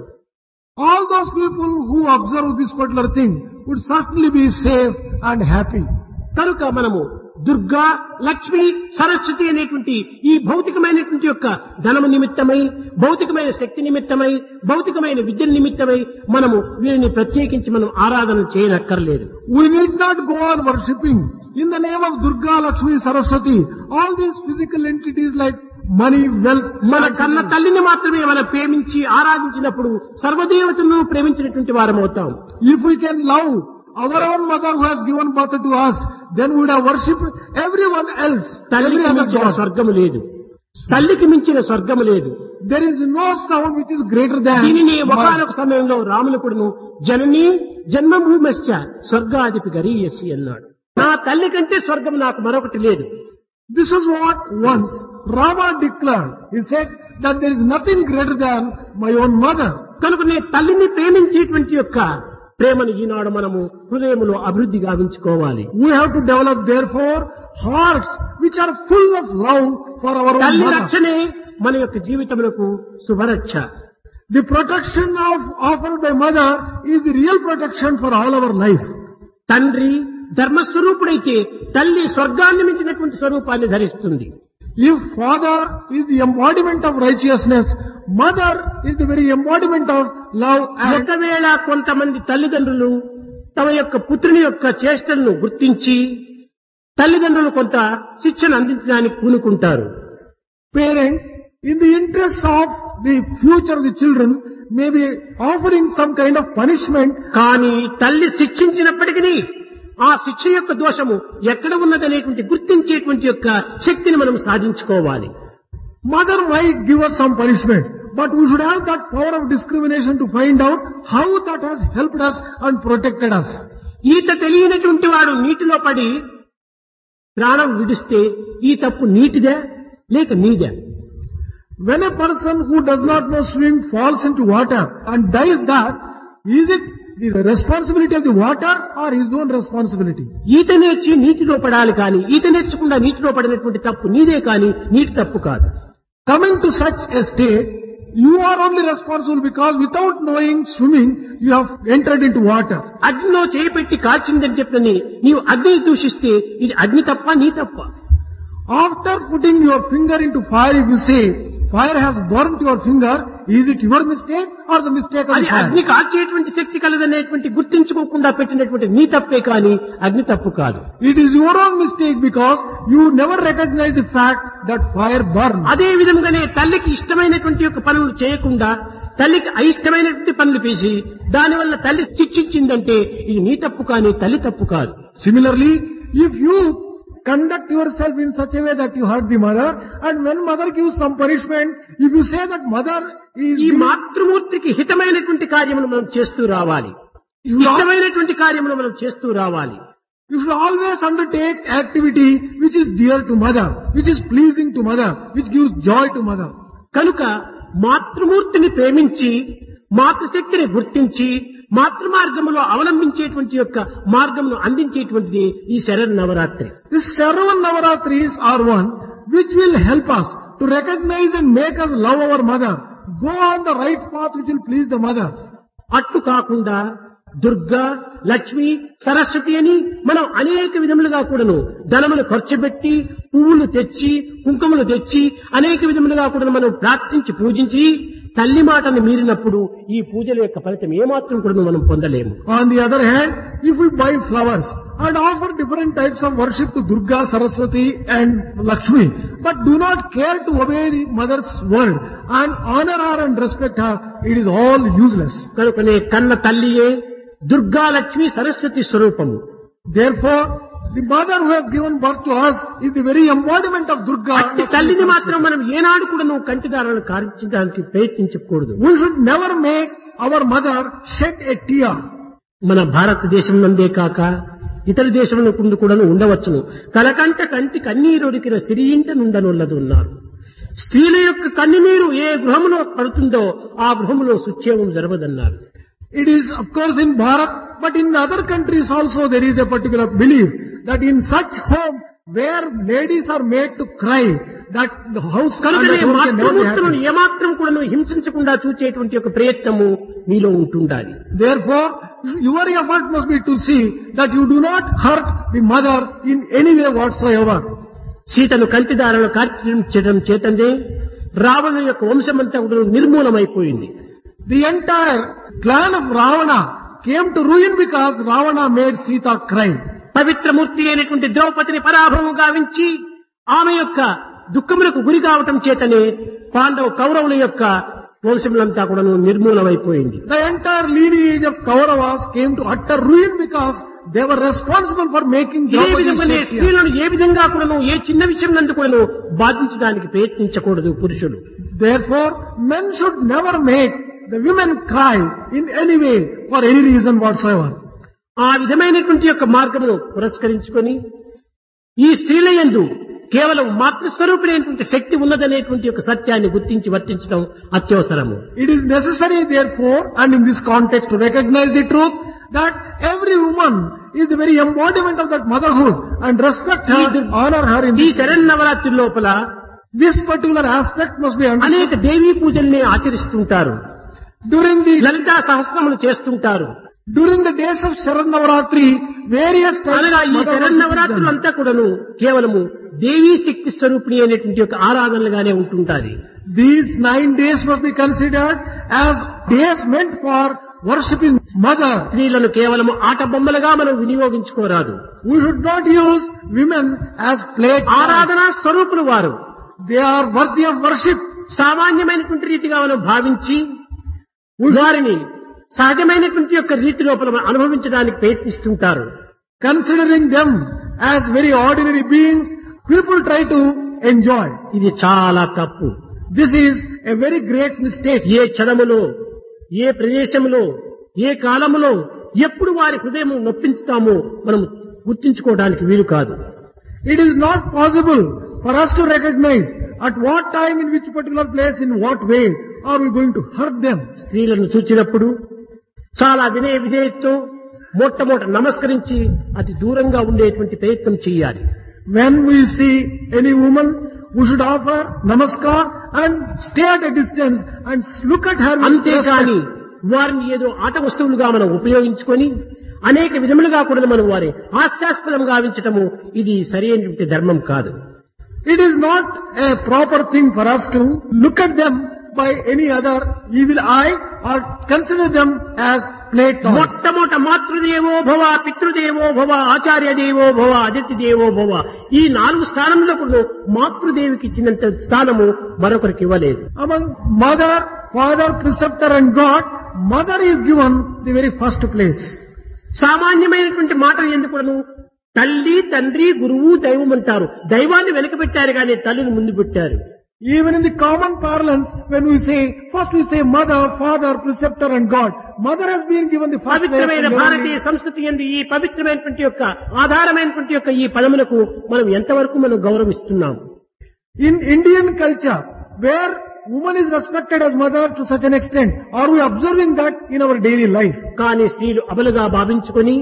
All those people who observe this particular thing would certainly be safe and happy. కనుక మనము దుర్గా, లక్ష్మి, సరస్వతి అనేటువంటి ఈ భౌతికమైనటువంటి యొక్క ధనము నిమిత్తమై, భౌతికమైన శక్తి నిమిత్తమై, భౌతికమైన విద్య నిమిత్తమై మనము వీరిని ప్రత్యేకించి మనం ఆరాధన చేయనక్కర్లేదు. We need not go on worshipping in the name of Durga, Lakshmi, Saraswati, all these physical entities like money, wealth. మన కన్న తల్లిని మాత్రమే మనం ప్రేమించి ఆరాధించినప్పుడు సర్వదేవతలను ప్రేమించినటువంటి వారం అవుతాం. If we can love our own mother who has given birth to us, then we would have worshipped everyone else. తల్లికి మించిన స్వర్గము లేదు, తల్లికి మించిన స్వర్గము లేదు. There is no sound which is greater than. దీనిని ఒకనొక సమయంలో రాములకుడును జనని జన్మభూమిశ్చ స్వర్గాధిపి గరీయసి అన్నాడు. నా తల్లి కంటే స్వర్గం నాకు మరొకటి లేదు. This is what once Rama declared. He said that there is nothing greater than my own mother. కనుక నీ తల్లిని ప్రేమించేటువంటి యొక్క ప్రేమను ఈనాడు మనము హృదయములో అభివృద్ధి గావించుకోవాలి. We have to develop therefore hearts which are full of love for our own తల్లి mother. రక్షణే మన యొక్క జీవితములకు శుభరక్ష. The protection of offered by mother is the real protection for all our life. తండ్రి ధర్మస్వరూపుడైతే తల్లి స్వర్గాన్ని మించినటువంటి స్వరూపాన్ని ధరిస్తుంది. If father is the embodiment of righteousness, mother is the very embodiment of love and ఒకవేళ కొంతమంది తల్లిదండ్రులు తమ యొక్క పుత్రుని యొక్క చేష్టలను గుర్తించి తల్లిదండ్రులు కొంత శిక్షణ అందించడానికి పూనుకుంటారు. parents, in the interests of the future of the children, may be offering some kind of punishment. కానీ తల్లి శిక్షించినప్పటికీ ఆ శిక్ష యొక్క దోషము ఎక్కడ ఉన్నదనేటువంటి గుర్తించేటువంటి యొక్క శక్తిని మనం సాధించుకోవాలి. Mother might give us some punishment, but we should have that power of discrimination to find out how that has helped us and protected us. ఈత తెలియనటువంటి వాడు నీటిలో పడి ప్రాణం విడిస్తే ఈ తప్పు నీటిదే లేక నీదే? When a person who does not know swim falls into water and dies thus, is it the responsibility of the water or his own responsibility? ఈత నేర్చి నీటిలో పడాలి కానీ ఈత నేర్చకుండా నీటిలో పడినటువంటి తప్పు నీదే కానీ నీటి తప్పు కాదు. Coming to such a state, you are only responsible because without knowing swimming, you have entered into water. అగ్నిలో చేయి పెట్టి కాల్చిందని చెప్పని నీవు అగ్నిని దూషిస్తే ఇది అగ్ని తప్ప నీ తప్ప? After putting your finger into fire, if you say, fire has burnt your finger, is it your mistake or the mistake of అది the fire? అగ్ని కాల్చేటువంటి శక్తి కలదనేటువంటి గుర్తించుకోకుండా పెట్టినటువంటి నీ తప్పే కానీ అగ్ని తప్పు కాదు. It is your own mistake because you never recognize the fact that fire burns. అదే విధంగానే తల్లికి ఇష్టమైనటువంటి యొక్క పనులు చేయకుండా తల్లికి అయిష్టమైనటువంటి పనులు చేసి దానివల్ల తల్లి శిక్షించిందంటే ఇది నీ తప్పు కానీ తల్లి తప్పు కాదు. Similarly, if you conduct yourself in such a way that you hurt the mother, and when mother gives some punishment, if you say that mother is ఈ giving- మాతృమూర్తికి హితమైనటువంటి కార్యములు మనం చేస్తూ రావాలి, you should al- ఇష్టమైనటువంటి కార్యములు మనం చేస్తూ రావాలి. you should always undertake activity which is dear to mother, which is pleasing to mother, which gives joy to mother. కనుక మాతృమూర్తిని ప్రేమించి మాతృశక్తిని గుర్తించి మాతృ మార్గములో అవలంబించేటువంటి యొక్క మార్గమును అందించేటువంటిది ఈ Sharad Navratri. These seven Navaratris are one which will help us to recognize and make us love our mother, go on the right path which will please the mother. అట్లు కాకుండా దుర్గా, లక్ష్మి, సరస్వతి అని మనం అనేక విధములుగా కూడాను ధనమును ఖర్చు పెట్టి పువ్వులు తెచ్చి కుంకుమలు తెచ్చి అనేక విధములుగా కూడా మనం ప్రార్థించి పూజించి తల్లి మాటను మీరినప్పుడు ఈ పూజల యొక్క ఫలితం ఏమాత్రం కూడా మనం పొందలేము. On the other hand, if we buy flowers and offer different types of worship to Durga, Saraswati and Lakshmi, but do not care to obey the mother's word and honor her and respect her, it is all useless. కనుకనే కన్న తల్లియే దుర్గా, లక్ష్మి, సరస్వతి స్వరూపము. Therefore, the mother who has given birth to us is the very embodiment of Durga. అట్టి తల్లిని మాత్రం మనం ఏనాడు కూడా నువ్వు కంటిదారాలను కారించడానికి ప్రయత్నించకూడదు. We should never make our mother shed a tear. మన భారతదేశం నందే కాక ఇతర దేశంలో కూడా ఉండవచ్చును. కలకంట కంటి కన్నీరుడికిన సిరియింట నుండనొల్లదు ఉన్నారు. స్త్రీల యొక్క కన్నీరు ఏ గృహములో పడుతుందో ఆ గృహములో సుక్షేమం జరగదన్నారు. It is of course in Bharat, but in other countries also there is a particular belief that in such home where ladies are made to cry, that the house and కనుకనే the home can never be మాతృమూర్తులను happy. ఏమాత్రం కూడా నువ్వు హింసించకుండా చూచేటువంటి ఒక ప్రయత్నము మీలో ఉంటుండాలి. Therefore, your effort must be to see that you do not hurt the mother in any way whatsoever. సీతను కంటిదారాలను కార్చించడం చేతందే రావణుని యొక్క వంశమంతా కూడా నిర్మూలమైపోయింది. The entire clan of Ravana came to ruin because Ravana made Sita cry. పవిత్రమూర్తి అయినటువంటి ద్రౌపదిని పరాభవం గావించి ఆమె యొక్క దుఃఖములకు గురి కావటం చేతనే పాండవ కౌరవుల యొక్క వంశములంతా కూడా నిర్మూలమైపోయింది. The entire lineage of Kauravas came to utter ruin because they were responsible for making ఇదే Draupadi విధంగానే shed tears. స్త్రీలను ఏ విధంగా కూడాను ఏ చిన్న విషయం నందు కూడాను బాధించడానికి ప్రయత్నించకూడదు పురుషులు. Therefore, men should never make the women cry in any way for any reason whatsoever. ఆ విధమైనటువంటి యొక్క మార్గమును పురస్కరించుకొని ఈ స్త్రీల యందు కేవలం మాతృస్వరూపుడైనటువంటి శక్తి ఉన్నదనేటువంటి యొక్క సత్యాన్ని గుర్తించి వర్తించడం అత్యవసరము. It is necessary therefore, and in this context, to recognize the truth that every woman is the very embodiment of that motherhood and respect her, honor her in ఈ this. శరన్నవరాత్రి లోపల This particular aspect must be understood. అనేక దేవీ పూజల్ని ఆచరిస్తుంటారు. During the Lalitha సహస్రములు చేస్తుంటారు. during the days of Sharanavaratri, various types అనగా of ఈ mother worship is శరన్నవరాత్రులు done. అంతా కూడాను కేవలము దేవీ శక్తి స్వరూపిణి అనేటువంటి యొక్క ఆరాధనలుగానే ఉంటుంటాది. These nine days must be considered as days meant for worshipping mother. స్త్రీలను కేవలము ఆట బొమ్మలుగా మనం వినియోగించుకోరాదు. We should not use women as play toys. ఆరాధనా స్వరూపులు వారు. They are worthy of worship. సామాన్యమైనటువంటి రీతిగా మనం భావించి వారిని సహజమైనటువంటి యొక్క రీతి లోపల మనం అనుభవించడానికి ప్రయత్నిస్తుంటారు. Considering them as very ordinary beings, people try to enjoy. ఇది చాలా తప్పు. This is a very great mistake. ఏ క్షణములో ఏ ప్రదేశములో ఏ కాలములో ఎప్పుడు వారి హృదయం నొప్పించుతామో మనం గుర్తించుకోవడానికి వీలు కాదు. It is not possible for us to recognize at what time, in which particular place, in what way are we going to hurt them. స్త్రీలను చూచినప్పుడు చాలా వినయ విధేయతతో మొట్టమొదట నమస్కరించి అతి దూరంగా ఉండేటువంటి ప్రయత్నం చేయాలి. When we see any woman, we should offer namaskar and stay at a distance and look at her with అంతేకాని respect. వారిని ఏదో ఆట వస్తువులుగా మనం ఉపయోగించుకొని అనేక విధములుగా కూడా మనం వారి హాస్యాస్పదం గావించటము ఇది సరైనటువంటి ధర్మం కాదు. It is not a proper thing for us to look at them by any other evil eye or consider them as play toys. మొట్టమొదట మాతృదేవో భవ, పితృదేవో భవ, ఆచార్య దేవో భవ, అతిథి దేవో భవ, ఈ నాలుగు స్థానంలో కూడా మాతృదేవికి ఇచ్చినంత స్థానము మరొకరికి ఇవ్వలేదు. Among mother, father, preceptor and God, mother is given the very first place. సామాన్యమైనటువంటి మాటలు ఎందుకు తల్లి, తండ్రి, గురువు, దైవం అంటారు. దైవాన్ని వెనకబెట్టారు కానీ తల్లిని ముందు పెట్టారు. Even in the common parlance, when we say, first we say mother, father, preceptor and God. Mother has been given the first place. పవిత్రమైన and భారతీయ only- సంస్కృతి యందు ఈ పవిత్రమైనటువంటి యొక్క ఆధారమైనటువంటి యొక్క ఈ పదములకు మనం ఎంతవరకు మనం గౌరవిస్తున్నాం? In Indian culture, where woman is respected as mother to such an extent, are we observing that in our daily life? కానీ స్త్రీలు అబలుగా భావించుకొని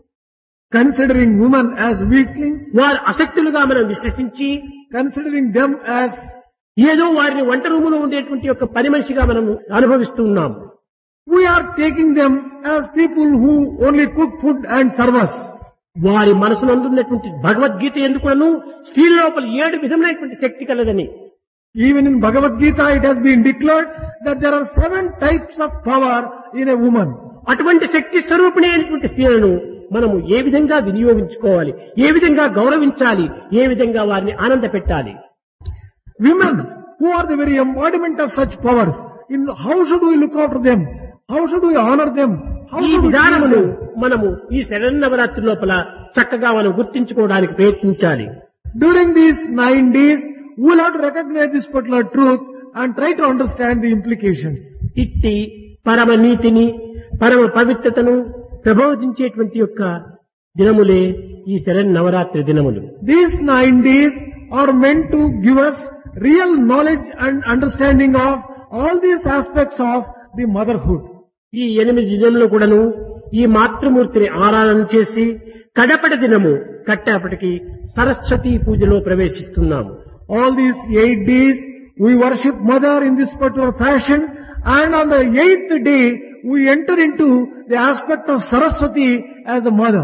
Considering women as weaklings, వారు అశక్తులుగా మనం విశ్వసించి considering them as ఏదో వారిని వంట రూములో ఉండేటువంటి యొక్క పని మనిషిగా మనం అనుభవిస్తూ ఉన్నాం. We are taking them as people who only cook food and serve us. వారి మనసునందున్నటువంటి భగవద్గీత ఎందుకును స్త్రీ లోపల ఏడు విధములైనటువంటి శక్తి కలదని. Even in Bhagavad Gita it has been declared that there are seven types of power in a woman. అటువంటి శక్తి స్వరూపిణి అయినటువంటి స్త్రీలను మనము ఏ విధంగా వినియోగించుకోవాలి, ఏ విధంగా గౌరవించాలి, ఏ విధంగా వారిని ఆనంద పెట్టాలి. Women who are the very embodiment of such powers, in how should we look after them? How should we honor them? How ఈ should we treat విధానమును them? మనము ఈ శరన్నవరాత్రి లోపల చక్కగా మనం గుర్తించుకోవడానికి ప్రయత్నించాలి. During these nine days, we will have to recognize this particular truth and try to understand the implications. ఇట్టి పరమ నీతిని, పరమ పవిత్రతను ప్రబోధించేటువంటి యొక్క దినములే ఈ శరన్నవరాత్రి దినములు. These nine days are meant to give us real knowledge and understanding of all these aspects of the motherhood. ఈ ఎనిమిది దినములు కూడాను ఈ మాతృమూర్తిని ఆరాధన చేసి కడపటి దినము కట్టేపటికి సరస్వతి పూజలో ప్రవేశిస్తున్నాము. All these eight days we worship mother in this particular fashion, and on the eighth day we enter into the aspect of Saraswati as the mother.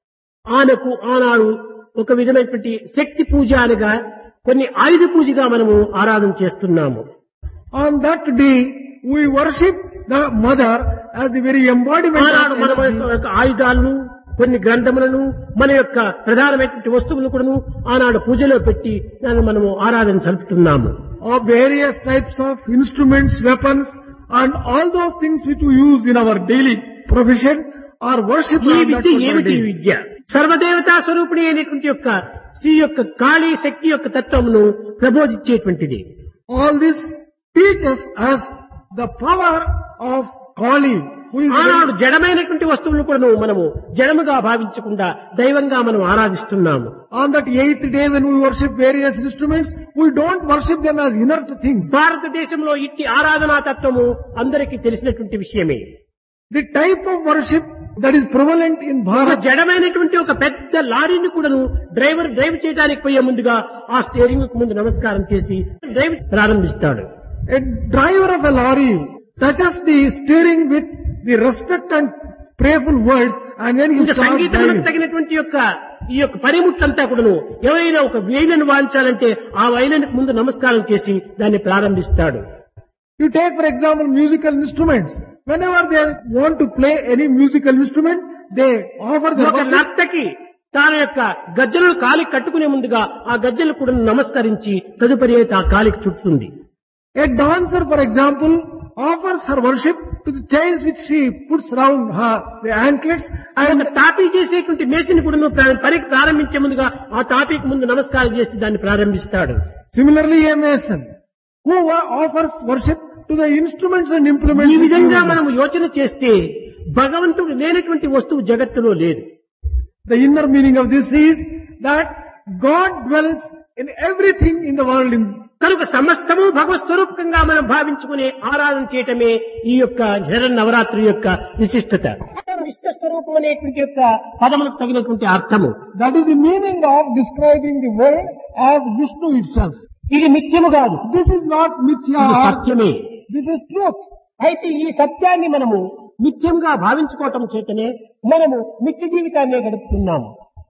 ఆమెకు ఆనాడు ఒక విధమైనటువంటి శక్తి పూజ అనగా కొన్ని ఆయుధ పూజగా మనము ఆరాధన చేస్తున్నాము. On that day we worship the mother as the very embodiment ఆనాడు మన of యొక్క ఆయుధాలను, కొన్ని గ్రంథములను, మన యొక్క ప్రధానమైనటువంటి వస్తువులను కూడా ఆనాడు పూజలో పెట్టి దాన్ని మనము ఆరాధన జరుపుతున్నాము. of various types of instruments, weapons, and all those things which we use in our daily profession are worshipped ఈ on that విద్య particular ఏమిటి day. విద్య? సర్వదేవతా స్వరూపిణి అయినటువంటి యొక్క శ్రీ యొక్క కాళీ శక్తి యొక్క తత్వమును ప్రబోధించేటువంటిది. All this teaches us the power of Kali, who is ఆనాడు జడమైనటువంటి వస్తువులను కూడా మనము జడముగా భావించకుండా దైవంగా మనం ఆరాధిస్తున్నాము. on that eighth day when we worship various instruments, we don't worship them as inert things. భారతదేశంలో ఇట్టి ఆరాధనా తత్వము అందరికీ తెలిసినటువంటి విషయమే. The type of worship that is prevalent in ఒక Bharat, జడమైనటువంటి ఒక పెద్ద లారీని కూడాను డ్రైవర్ డ్రైవ్ చేయడానికి పోయే ముందుగా ఆ స్టీరింగ్ కు ముందు నమస్కారం చేసి డ్రైవ్ ప్రారంభిస్తాడు. a driver of a lorry touches the steering with the respect and prayerful words, and when he ఇంకా starts సంగీతం driving, తగినటువంటి యొక్క ఈ యొక్క పనిముట్లంతా కూడాను ఎవరైనా ఒక వైలన్ వాయించాలంటే ఆ వైలన్ ముందు నమస్కారం చేసి దాన్ని ప్రారంభిస్తాడు. you take for example musical instruments. Whenever they want to play any musical instrument, they offer the ఒక worship. నర్తకి తాను యొక్క గజ్జలను కాలికి కట్టుకునే ముందుగా ఆ గజ్జలు కూడా నమస్కరించి తదుపరి అయితే ఆ కాలికి చుట్టుతుంది. A dancer, for example, offers her worship to the chains which she puts around her the anklets, ఆయన and తాపీ చేసేటువంటి మేసిని కూడా పనికి ప్రారంభించే ముందుగా ఆ తాపీకి ముందు నమస్కారం చేసి దాన్ని ప్రారంభిస్తాడు. similarly a mason who offers worship to the instruments and ఈ implements. which he విధంగా uses. మనం యోచన చేస్తే భగవంతుడు లేనటువంటి వస్తువు జగత్తులో లేదు. The inner meaning of this is that God dwells in everything in the world. In కనుక సమస్తము భగవత్ స్వరూపకంగా మనం భావించుకునే ఆరాధన చేయటమే ఈ యొక్క శరన్నవరాత్రి యొక్క విశిష్టత. విశ్వ స్వరూపం అనేటువంటి యొక్క పదములకు తగినటువంటి అర్థము. that is the meaning of describing the world as Vishnu itself. ఇది మిథ్యము కాదు, This is not ఇది mithya. సత్యమే. This is truth. అయితే ఈ సత్యాన్ని మనము నిత్యంగా భావించుకోవటం చేతనే మనము నిత్య జీవితాన్ని గడుపుతున్నాము.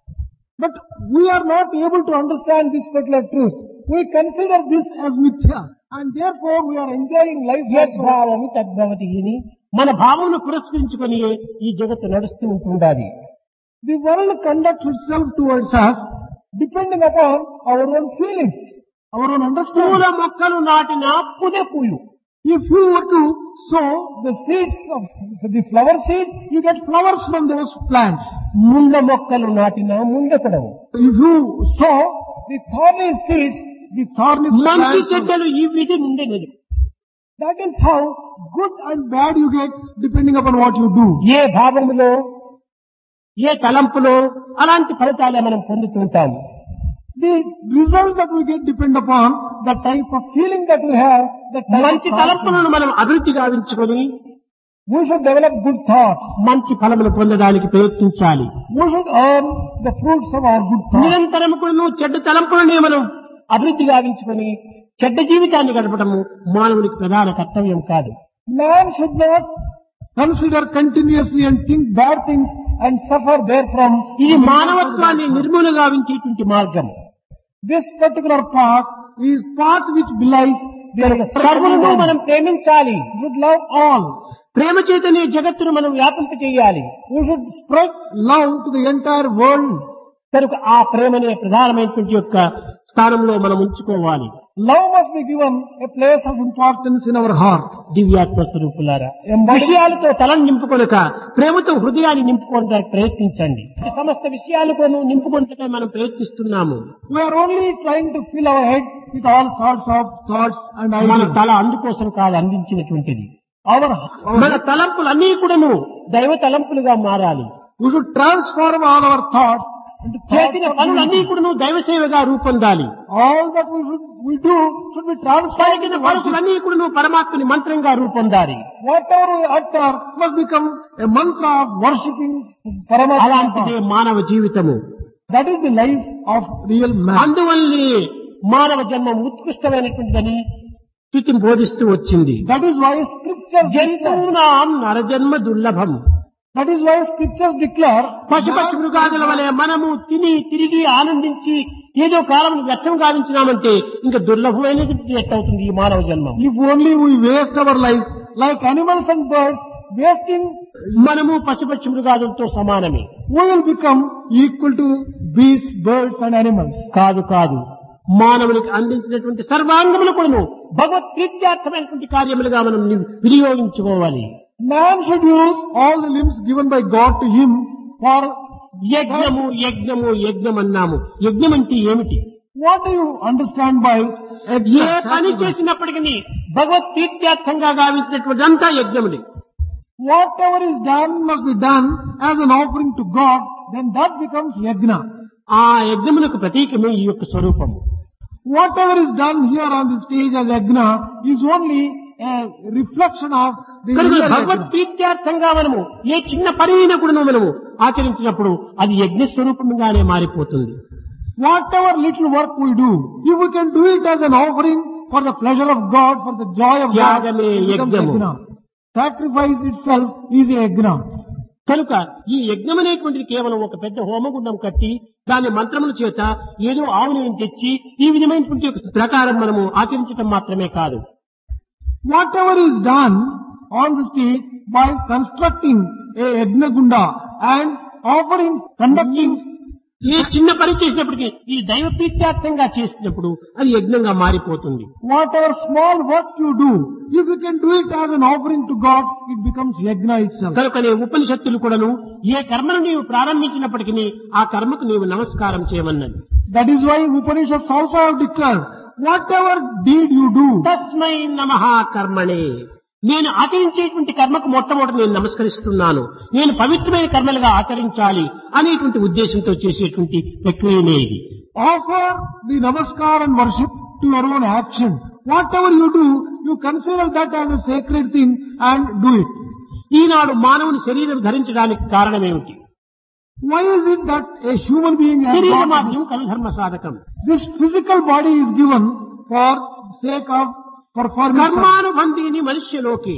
But we are not able to understand this particular truth. We consider this as mithya, and therefore we are enjoying life as యద్భావము తద్భవతి అని మన భావమును పురస్కరించుకొని ఈ జగత్తు నడుస్తూ ఉంటుండాలి. the world conducts itself towards us depending upon our own feelings, our own పూల understanding. మొక్కలు నాటిన పుదే పూయు, If you were to sow the seeds of the flower seeds, you get flowers from those plants. ముండ మొక్కలు నాటిన ముండకడవు. If you sow the thorny seeds, the thorny మంచి plants, చెడ్డలు ఈ విధి ఉండేది. that is how good and bad you get depending upon what you do. ఏ భావములో, ఏ తలంపులో అలాంటి ఫలితాలే మనం పొందుతుంటాము. The result that we get depend upon the type of feeling that we have, the type of మంచి thoughts we- తలంపులను మనం అభివృద్ధి గావించుకొని We should develop good thoughts. మంచి ఫలములు పొందడానికి ప్రయత్నించాలి. We should earn the fruits of our good thoughts. నిరంతరము కూడా చెడ్డ తలంపులనే మనం అభివృద్ధి గావించుకొని చెడ్డ జీవితాన్ని గడపడము మానవునికి ప్రధాన కర్తవ్యం కాదు. Man should not consider continuously and think bad things and suffer therefrom. ఇది మానవత్వాన్ని నిర్మూల గావించేటువంటి మార్గం. This particular path is path which belies the సర్వులను మనం ప్రేమించాలి. We should love all. ప్రేమ చేతనే జగత్తును మనం వ్యాపింప చేయాలి. We should spread love to the entire world. కనుక ఆ ప్రేమనే ప్రధానమైనటువంటి యొక్క స్థానంలో మనం ఉంచుకోవాలి. Love must be given a place of importance in our heart. దివ్యాత్మ స్వరూపులారా, విషయాలతో తలను నింపుకొనక ప్రేమతో హృదయాన్ని నింపుకోవడానికి ప్రయత్నించండి. సమస్త విషయాలతోనూ నింపుకొనటకై మనం ప్రయత్నిస్తున్నాము. We are only trying to fill our head with all sorts of thoughts and మన ideas. తల అందుకోసం కాదు అందించినటువంటిది. Our, మన తలంపులన్నీ కూడాను దైవ తలంపులుగా మారాలి. we should transform all our thoughts into చేసిన thoughts of పనులన్నీ unity. కూడాను దైవ సేవగా రూపొందాలి. All that we should we do should be transformed పలికిన into worship. పలుకులన్నీ కూడాను పరమాత్మని మంత్రంగా రూపొందాలి. Whatever we utter must become a mantra of worshipping Paramatma. అలాంటిదే మానవ జీవితము. That is the life of real man. అందువల్లే మానవ జన్మం ఉత్కృష్టమైనటువంటిదని స్థితి బోధిస్తూ వచ్చింది. That is why scriptures declare, జంతువునాం నరజన్మ దుర్లభం. that is why scriptures declare పశుపక్షి మృగాదుల వలె మనము తిని తిరిగి ఆనందించి ఏదో కాలం వ్యర్థం గావించినామంటే ఇంకా దుర్లభమైనది ఎట్టవుతుంది ఈ మానవ జన్మం. if only we waste our life like animals and birds wasting, మనము పశుపక్షి మృగాదులతో సమానమే. we will become equal to beasts, birds and animals. కాదు కాదు, మానవునికి అందించినటువంటి సర్వాంగములు కూడాను భగవత్ ప్రీత్యార్థమైనటువంటి కార్యములుగా మనం ని- వినియోగించుకోవాలి. Man should use all the limbs given by God to him for యజ్ఞము యజ్ఞము యజ్ఞం అన్నాము. యజ్ఞం అంటే ఏమిటి? what do you understand by A exact పని sacrifice? చేసినప్పటికీ భగవత్ ప్రీత్యార్థంగా గావించినటువంటి అంతా యజ్ఞములే. Whatever is done must be done as an offering to God, then that becomes yajna. ఆ యజ్ఞములకు ప్రతీకమే ఈ యొక్క స్వరూపము. Whatever is done here on the stage as yajna is only a reflection of the కనుక real భగవత్ yajna. ప్రీత్యార్థంగా మనము ఏ చిన్న పనిని కూడా మనము ఆచరించినప్పుడు అది యజ్ఞ స్వరూపంగానే మారిపోతుంది. Whatever little work we do, if we can do it as an offering for the pleasure of God, for the joy of God, త్యాగమే it becomes యజ్ఞము. yajna. Sacrifice itself is a yajna. కనుక ఈ యజ్ఞం అనేటువంటిది కేవలం ఒక పెద్ద హోమగుండం కట్టి దాని మంత్రముల చేత ఏదో ఆవుని తెచ్చి ఈ విధమైనటువంటి ఒక ప్రకారం మనము ఆచరించడం మాత్రమే కాదు. Whatever is done on the stage by constructing a yajna gunda and offering, conducting, ఏ చిన్న పని చేసినప్పటికీ ఈ దైవ ప్రీత్యార్థంగా చేసినప్పుడు అది యజ్ఞంగా మారిపోతుంది. whatever small work you do, if you can do it as an offering to God, it becomes yajna itself. కనుకనే ఉపనిషత్తులు కూడాను ఏ కర్మను నీవు ప్రారంభించినప్పటికీ ఆ కర్మకు నీవు నమస్కారం చేయమన్నది. That is why Upanishads also have declared, whatever deed you do, తస్మై నమః కర్మణే. నేను ఆచరించేటువంటి కర్మకు మొట్టమొదటి నేను నమస్కరిస్తున్నాను, నేను పవిత్రమైన కర్మలుగా ఆచరించాలి అనేటువంటి ఉద్దేశంతో చేసేటువంటి ప్రక్రియనే ఇది. offer the namaskar and worship to your own action. Whatever you do, you consider that as a sacred thing and do it. ఈనాడు మానవుని శరీరం ధరించడానికి కారణమేమిటి? Why is it that a human being has శరీర got మాధ్యం కలు ధర్మ సాధకం. this physical body is given for sake of performance? కర్మానుబంధీని మనుష్యలోకి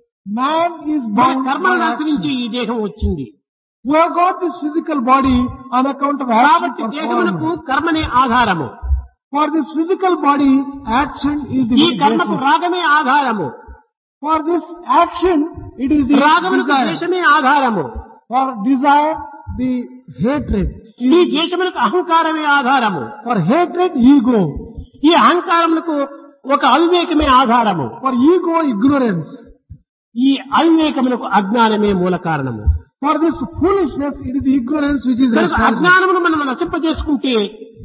Man is మన bound by కర్మలను action. ఆచరించి ఈ దేహం వచ్చింది. We have got this physical body on account of action కాబట్టి దేహమునకు performed. కర్మనే ఆధారము, For this physical body, action is the ఈ కర్మకు basis. రాగమే ఆధారము, For this action, it is the రాగమునకు desire. ద్వేషమే ఆధారము, For desire, the hatred. ఈ ద్వేషమునకు అహంకారమే ఆధారము, For hatred, ego. ఈ అహంకారములకు ఒక అవివేకమే ఆధారము, For ego, ignorance. ఈ అవివేకములకు అజ్ఞానమే మూల కారణము. For this foolishness, it is the ignorance which is కనుక responsible. అజ్ఞానమును మనం నశింపజేసుకుంటే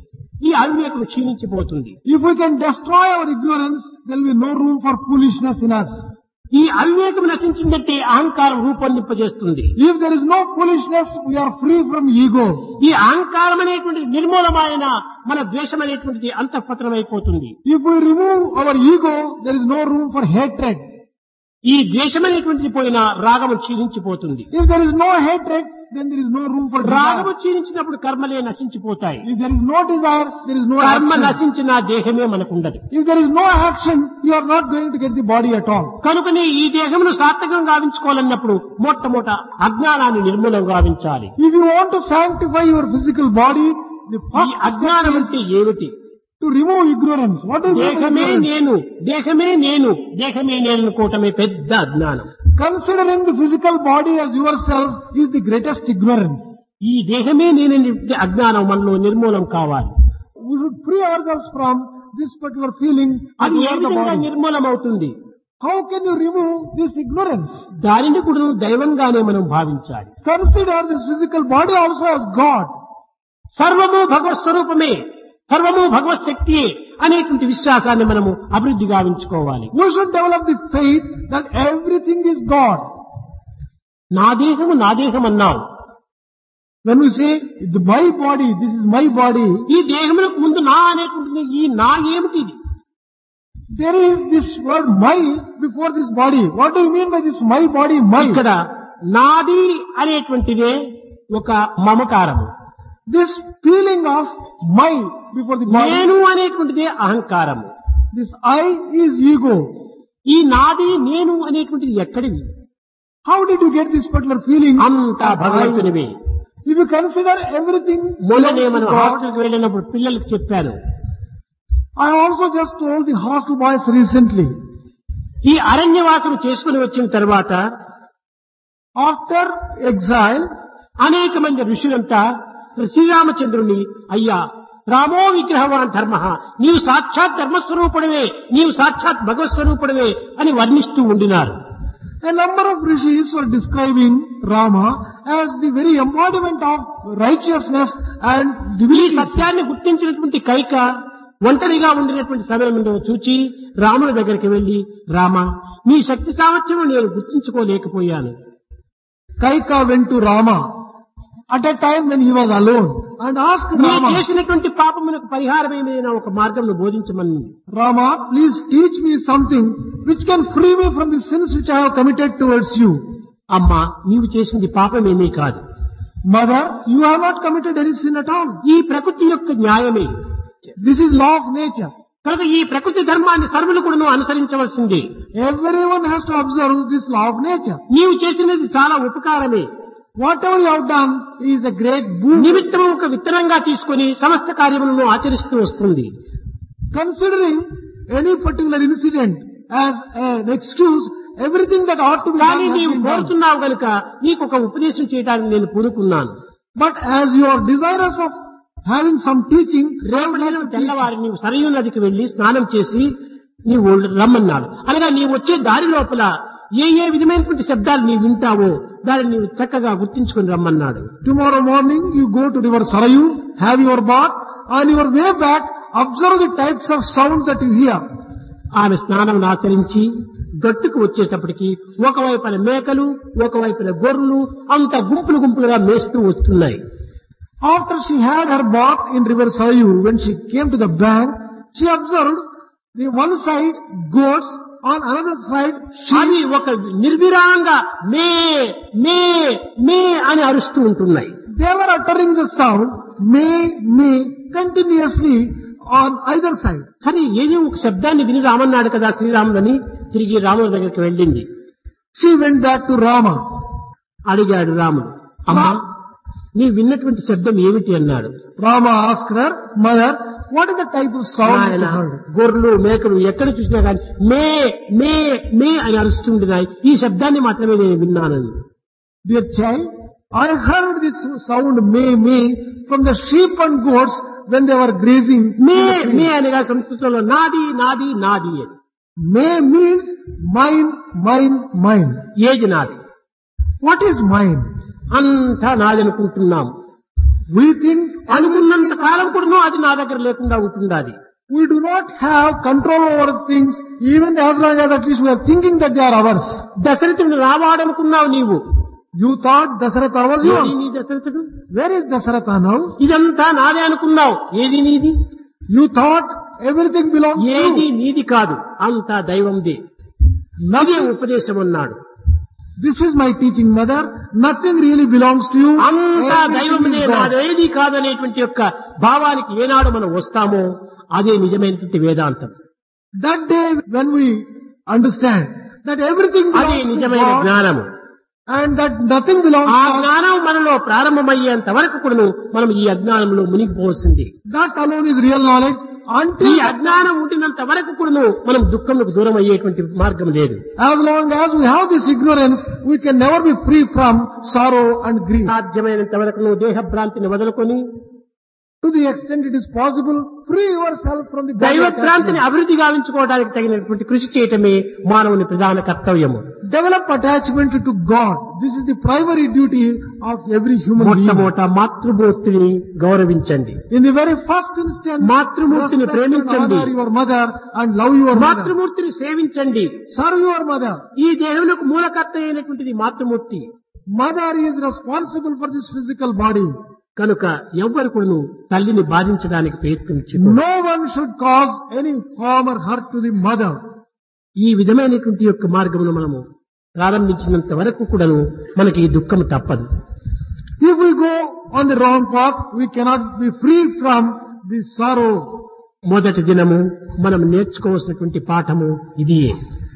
ఈ అవివేకం క్షీణించిపోతుంది. If we can destroy our ignorance, there will be no room for foolishness in us. ఈ అవివేకం నశించిందంటే అహంకారం రూపొందింపజేస్తుంది. If there is no foolishness, we are free from ego. ఈ అహంకారం అనేటువంటి నిర్మూలమైన మన ద్వేషం అనేటువంటిది అంతఃపతనమైపోతుంది. If we remove our ego, there is no room for hatred. ఈ ద్వేషం అనేటువంటిది పోయినా రాగము క్షీణించిపోతుంది. If there is no hatred, then there is no room for రాగము desire. క్షీణించినప్పుడు కర్మలే నశించిపోతాయి. If there is no desire, there is no కర్మ action. నశించిన దేహమే మనకుండదు. If there is no action, you are not going to get the body at all. కనుకనే ఈ దేహమును సార్థకంగా గావించుకోవాలన్నప్పుడు మొట్టమొదట అజ్ఞానాన్ని నిర్మూలం గావించాలి. If you want to sanctify your physical body, the ఈ first అజ్ఞానం step is అంటే ఏమిటి? to remove ignorance. What is దేహమే ignorance? నేను, దేహమే నేను, దేహమే నేను అనుకోవటమే పెద్ద అజ్ఞానం. Considering the physical body as yourself is the greatest ignorance. ఈ దేహమే నేనని అజ్ఞానం మనలో నిర్మూలం కావాలి. We should free ourselves from this particular feeling. అది that A you are the విధంగా body. నిర్మూలం అవుతుంది? How can you remove this ignorance? దానిని కూడా దైవంగానే మనం భావించాలి. Consider this physical body also as God. సర్వము భగవత్ స్వరూపమే, సర్వము భగవత్ శక్తియే అనేటువంటి విశ్వాసాన్ని మనము అభివృద్ధి గావించుకోవాలి. We should develop the faith that everything is God. నా దేహము నా దేహం అన్నావు. When we say, the my body, this is my body, ఈ దేహములకు ముందు నా అనేటువంటి ఈ నా ఏమిటి ఇది? there is this word my before this body. What do you mean by this my body, my? ఇక్కడ నాది అనేటువంటిదే ఒక మమకారము. This feeling of my before the body, నేను అనేటువంటిదే అహంకారము. this I is ego. ఈ నాది నేను అనేటువంటిది ఎక్కడివి? How did you get this particular feeling? అంతా భగవంతునివే. If you consider everything, మొన్ననే belongs to మనం God. హాస్టల్కి వెళ్ళినప్పుడు పిల్లలకు చెప్పాను, I also just told the hostel boys recently, ఈ అరణ్యవాసం చేసుకుని వచ్చిన తర్వాత after exile, అనేక మంది ఋషులంతా శ్రీరామచంద్రుని అయ్యా రామో విగ్రహవాన్ ధర్మ, నీవు సాక్షాత్ ధర్మస్వరూపుడవే, నీవు సాక్షాత్ భగవత్ స్వరూపుడవే అని వర్ణిస్తూ ఉండినారు. a number of rishis were describing Rama as the very embodiment of righteousness and ఈ divinity. సత్యాన్ని గుర్తించినటువంటి కైక ఒంటరిగా ఉండినటువంటి సమయంలో చూచి రాముని దగ్గరికి వెళ్లి, రామ నీ శక్తి సామర్థ్యం నేను గుర్తించుకోలేకపోయాను. Kaika went to Rama at a time when he was alone and asked నీ Rama, చేసినటువంటి పాపమునకు పరిహారం ఏమైనా ఒక మార్గంను బోధించమని. Rama, please teach me something which can free me from the sins which I have committed towards you. అమ్మా నీవు చేసింది పాపమేమీ కాదు, Mother, you have not committed any sin at all. ఈ ప్రకృతి యొక్క న్యాయమే. This is law of nature. కనుక ఈ ప్రకృతి ధర్మాన్ని సర్వులు కూడా అనుసరించవలసింది. Everyone has to observe this law of nature. నీవు చేసినది చాలా ఉపకారమే. Whatever you have done is a great boon. నిమిత్తము ఒక విత్తనంగా తీసుకొని సమస్త కార్యములను ఆచరిస్తూ వస్తుంది. Considering any particular incident as an excuse, everything that ought to be done కానీ has నీవు been done. కోరుతున్నావు గనుక నీకు ఒక ఉపదేశం చేయడానికి నేను పూనుకున్నాను. But as you are desirous of having some teaching, రేపు నేను తెల్లవారి నీవు సరయూ నదికి వెళ్లి స్నానం చేసి నీవు రమ్మన్నాడు. అనగా నీవు వచ్చే దారి లోపల ఏ ఏ విధమైనటువంటి శబ్దాలు నీవు వింటావో దాన్ని నీవు చక్కగా గుర్తించుకుని రమ్మన్నాడు. tomorrow morning you go to river Sarayu, have your bath, on your way back, observe the types of sounds that you hear. ఆమె స్నానం ఆచరించి గట్టుకు వచ్చేటప్పటికి ఒకవైపున మేకలు ఒకవైపున గొర్రెలు అంత గుంపులు గుంపులుగా మేస్తూ వస్తున్నాయి. After she had her bath in river Sarayu, when she came to the bank, she observed the one side goats, on another side sheep. అవి ఒక నిర్విరాంగా మే మే మే అని అరుస్తూ ఉంటున్నాయి. They were uttering the sound may may continuously on either side. సరే ఏదో ఒక శబ్దాన్ని విని రామన్నాడు కదా శ్రీరాములని తిరిగి రాముడి దగ్గరికి వెళ్ళింది. She went back to Rama. అడిగాడు రాముడు, అమ్మా నీ విన్నటువంటి శబ్దం ఏమిటి అన్నాడు. Rama asked her, Mother, what is the type of sound that ఆయన you heard? గొర్రెలు మేకలు ఎక్కడ చూసినా కానీ మే మే మే అని అరుస్తుంటున్నాయి, ఈ శబ్దాన్ని మాత్రమే నేను విన్నానని. Dear child, I heard this sound may may from the sheep and goats when they were grazing. మే మే అనగా సంస్కృతంలో నాది నాది నాది అని. May means mine, mine, mine. ఏది నాది? What is mine? అంతా నాది అనుకుంటున్నాం. We think అనుకున్నంత కాలం కూడా అది నా దగ్గర లేకుండా ఉంటుండాలి. we do not have control over things even as long as at least we are thinking that they are ours. దశరథుడు రావాడనుకున్నావు నీవు. You thought Dasaratha was ఏది yours. నీ దశరథుడు? Where is Dasaratha now? ఇదంతా నాదే అనుకున్నావు. ఏది నీది? You thought everything belongs to ఏది you. నీది కాదు, అంతా దైవందే. నదే ఉపదేశం అన్నాడు. This is my teaching, mother. Nothing really belongs to you. అంతా Everything దైవమునే is God. నాదేది కాదనేటువంటి యొక్క భావానికి ఏనాడు మనం వస్తామో అదే నిజమైనటువంటి వేదాంతం. That day when we understand that everything అదే belongs to నిజమైన God జ్ఞానము. and that nothing belongs ఆ to us, జ్ఞానం మనలో ప్రారంభమయ్యేంత వరకు కూడాను మనం ఈ అజ్ఞానంలో మునిగిపోవలసింది. that alone is real knowledge. ఈ Until అజ్ఞానం ఉండినంత వరకు కూడాను మనం దుఃఖంకు దూరం అయ్యేటువంటి మార్గం లేదు. as long as we have this ignorance, we can never be free from sorrow and grief. సాధ్యమైనంత వరకు నువ్వు దేహభ్రాంతిని వదులుకొని To the extent it is possible, free yourself from the body దైవభ్రాంతిని attachment. అభివృద్ధి గావించుకోవడానికి తగినటువంటి కృషి చేయటమే మానవుని ప్రధాన కర్తవ్యము. Develop attachment to God. This is the primary duty of every human being. మొట్టమొదట మాతృమూర్తిని గౌరవించండి. In the very first instance, మాతృమూర్తిని respect and ప్రేమించండి. honor your mother and love your mother. మాతృమూర్తిని సేవించండి. Serve your mother. ఈ దేహములకు మూలకర్త అయినటువంటిది మాతృమూర్తి. Mother is responsible for this physical body. కనుక ఎవ్వరు కూడాను తల్లిని బాధించడానికి ప్రయత్నించు. No one should cause any harm or hurt to the mother. ఈ విధమైనటువంటి యొక్క మార్గమును మనము ప్రారంభించినంత వరకు కూడాను మనకి ఈ దుఃఖం తప్పదు. If we go on the wrong path, we cannot be free from the sorrow. మొదటి దినము మనం నేర్చుకోవాల్సినటువంటి పాఠము ఇదియే.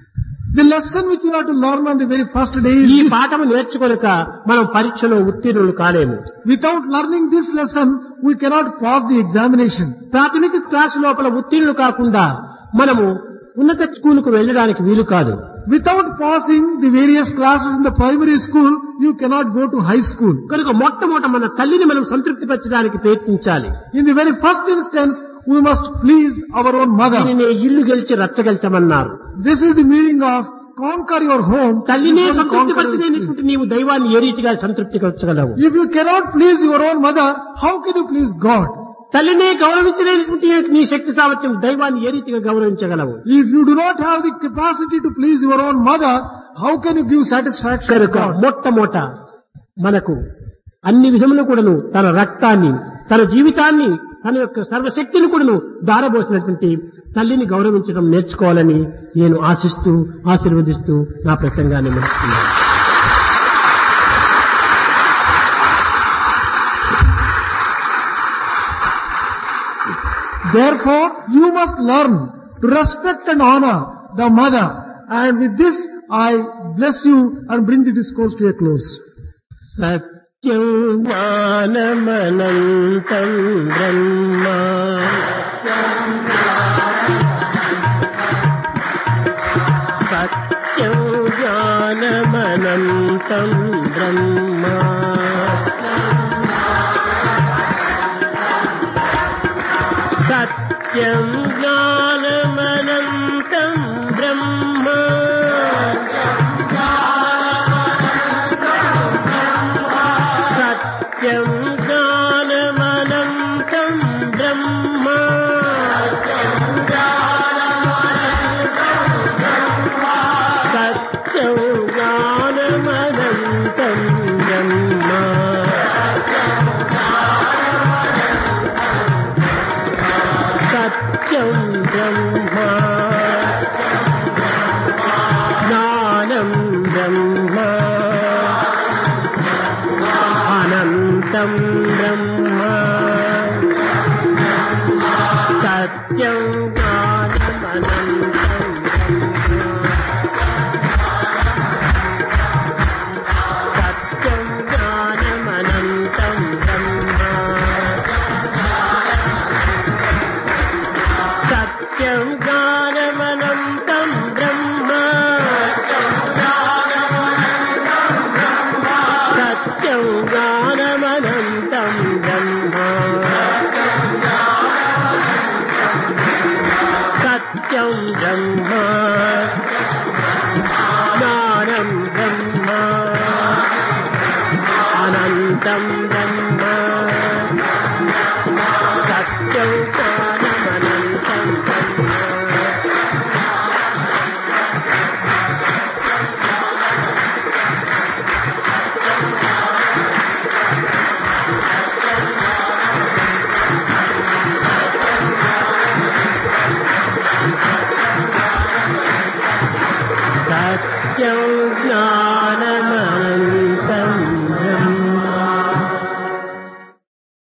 The lesson which you have to learn on the very first day ఈ is this. పాఠము నేర్చుకొనక మనం పరీక్షలో ఉత్తీర్ణులు కాలేము. Without learning this lesson, we cannot pass the examination. ప్రాథమిక క్లాసు లోపల ఉత్తీర్ణులు కాకుండా మనము ఉన్నత స్కూలుకు వెళ్ళడానికి వీలు కాదు. Without passing the various classes in the primary school, you cannot go to high school. కనుక మొట్టమొదట మన తల్లిని మనం సంతృప్తిపరచడానికి ప్రయత్నించాలి. In the very first instance, we must please our own mother. దీనినే ఇల్లు గెలిచి రచ్చగెలిచమన్నారు. This is the meaning of conquer your home. తల్లినే before you conquer your spirit. సంతృప్తిపరచలేనటువంటి నీవు దైవాన్ని ఏ రీతిగా సంతృప్తిపరచగలవు? If you cannot please your own mother, how can you please God? తల్లినే గౌరవించలేనటువంటి నీ శక్తి సామర్థ్యం దైవాన్ని ఏ రీతిగా గౌరవించగలవు? If you do not have the capacity to please your own mother, how can you give satisfaction to కనుక God? మొట్టమొదట మనకు అన్ని విధములు కూడాను తన రక్తాన్ని, తన జీవితాన్ని, తన యొక్క సర్వశక్తిని కూడాను దారబోసినటువంటి తల్లిని గౌరవించడం నేర్చుకోవాలని నేను ఆశిస్తూ ఆశీర్వదిస్తూ నా ప్రసంగాన్ని ముగిస్తున్నాను. Therefore, you must learn to respect and honor the mother. And with this, I bless you and bring the discourse to a close. సత్యం జ్ఞానమనంతం బ్రహ్మ సత్యం జ్ఞానమనంతం బ్రహ్మ సత్యం జ్ఞానమనంతం బ్రహ్మ సత్యం జ్ఞానమనంతం బ్రహ్మ సత్యం జ్ఞానమనంతం బ్రహ్మ సత్యం బ్రహ్మ జ్ఞానం బ్రహ్మ అనంతం బ్రహ్మ సత్యం జ్ఞానమనంతం సత్యం జ్ఞానమనంతం బ్రహ్మ సత్యం జ్ఞానమనంతం బ్రహ్మ సత్యం జ్ఞానమనంతం బ్రహ్మ సత్యం బ్రహ్మ జ్ఞానం బ్రహ్మ అనంతం బ్రహ్మ సత్యం జ్ఞానమనంతం బ్రహ్మ సత్యం జ్ఞానం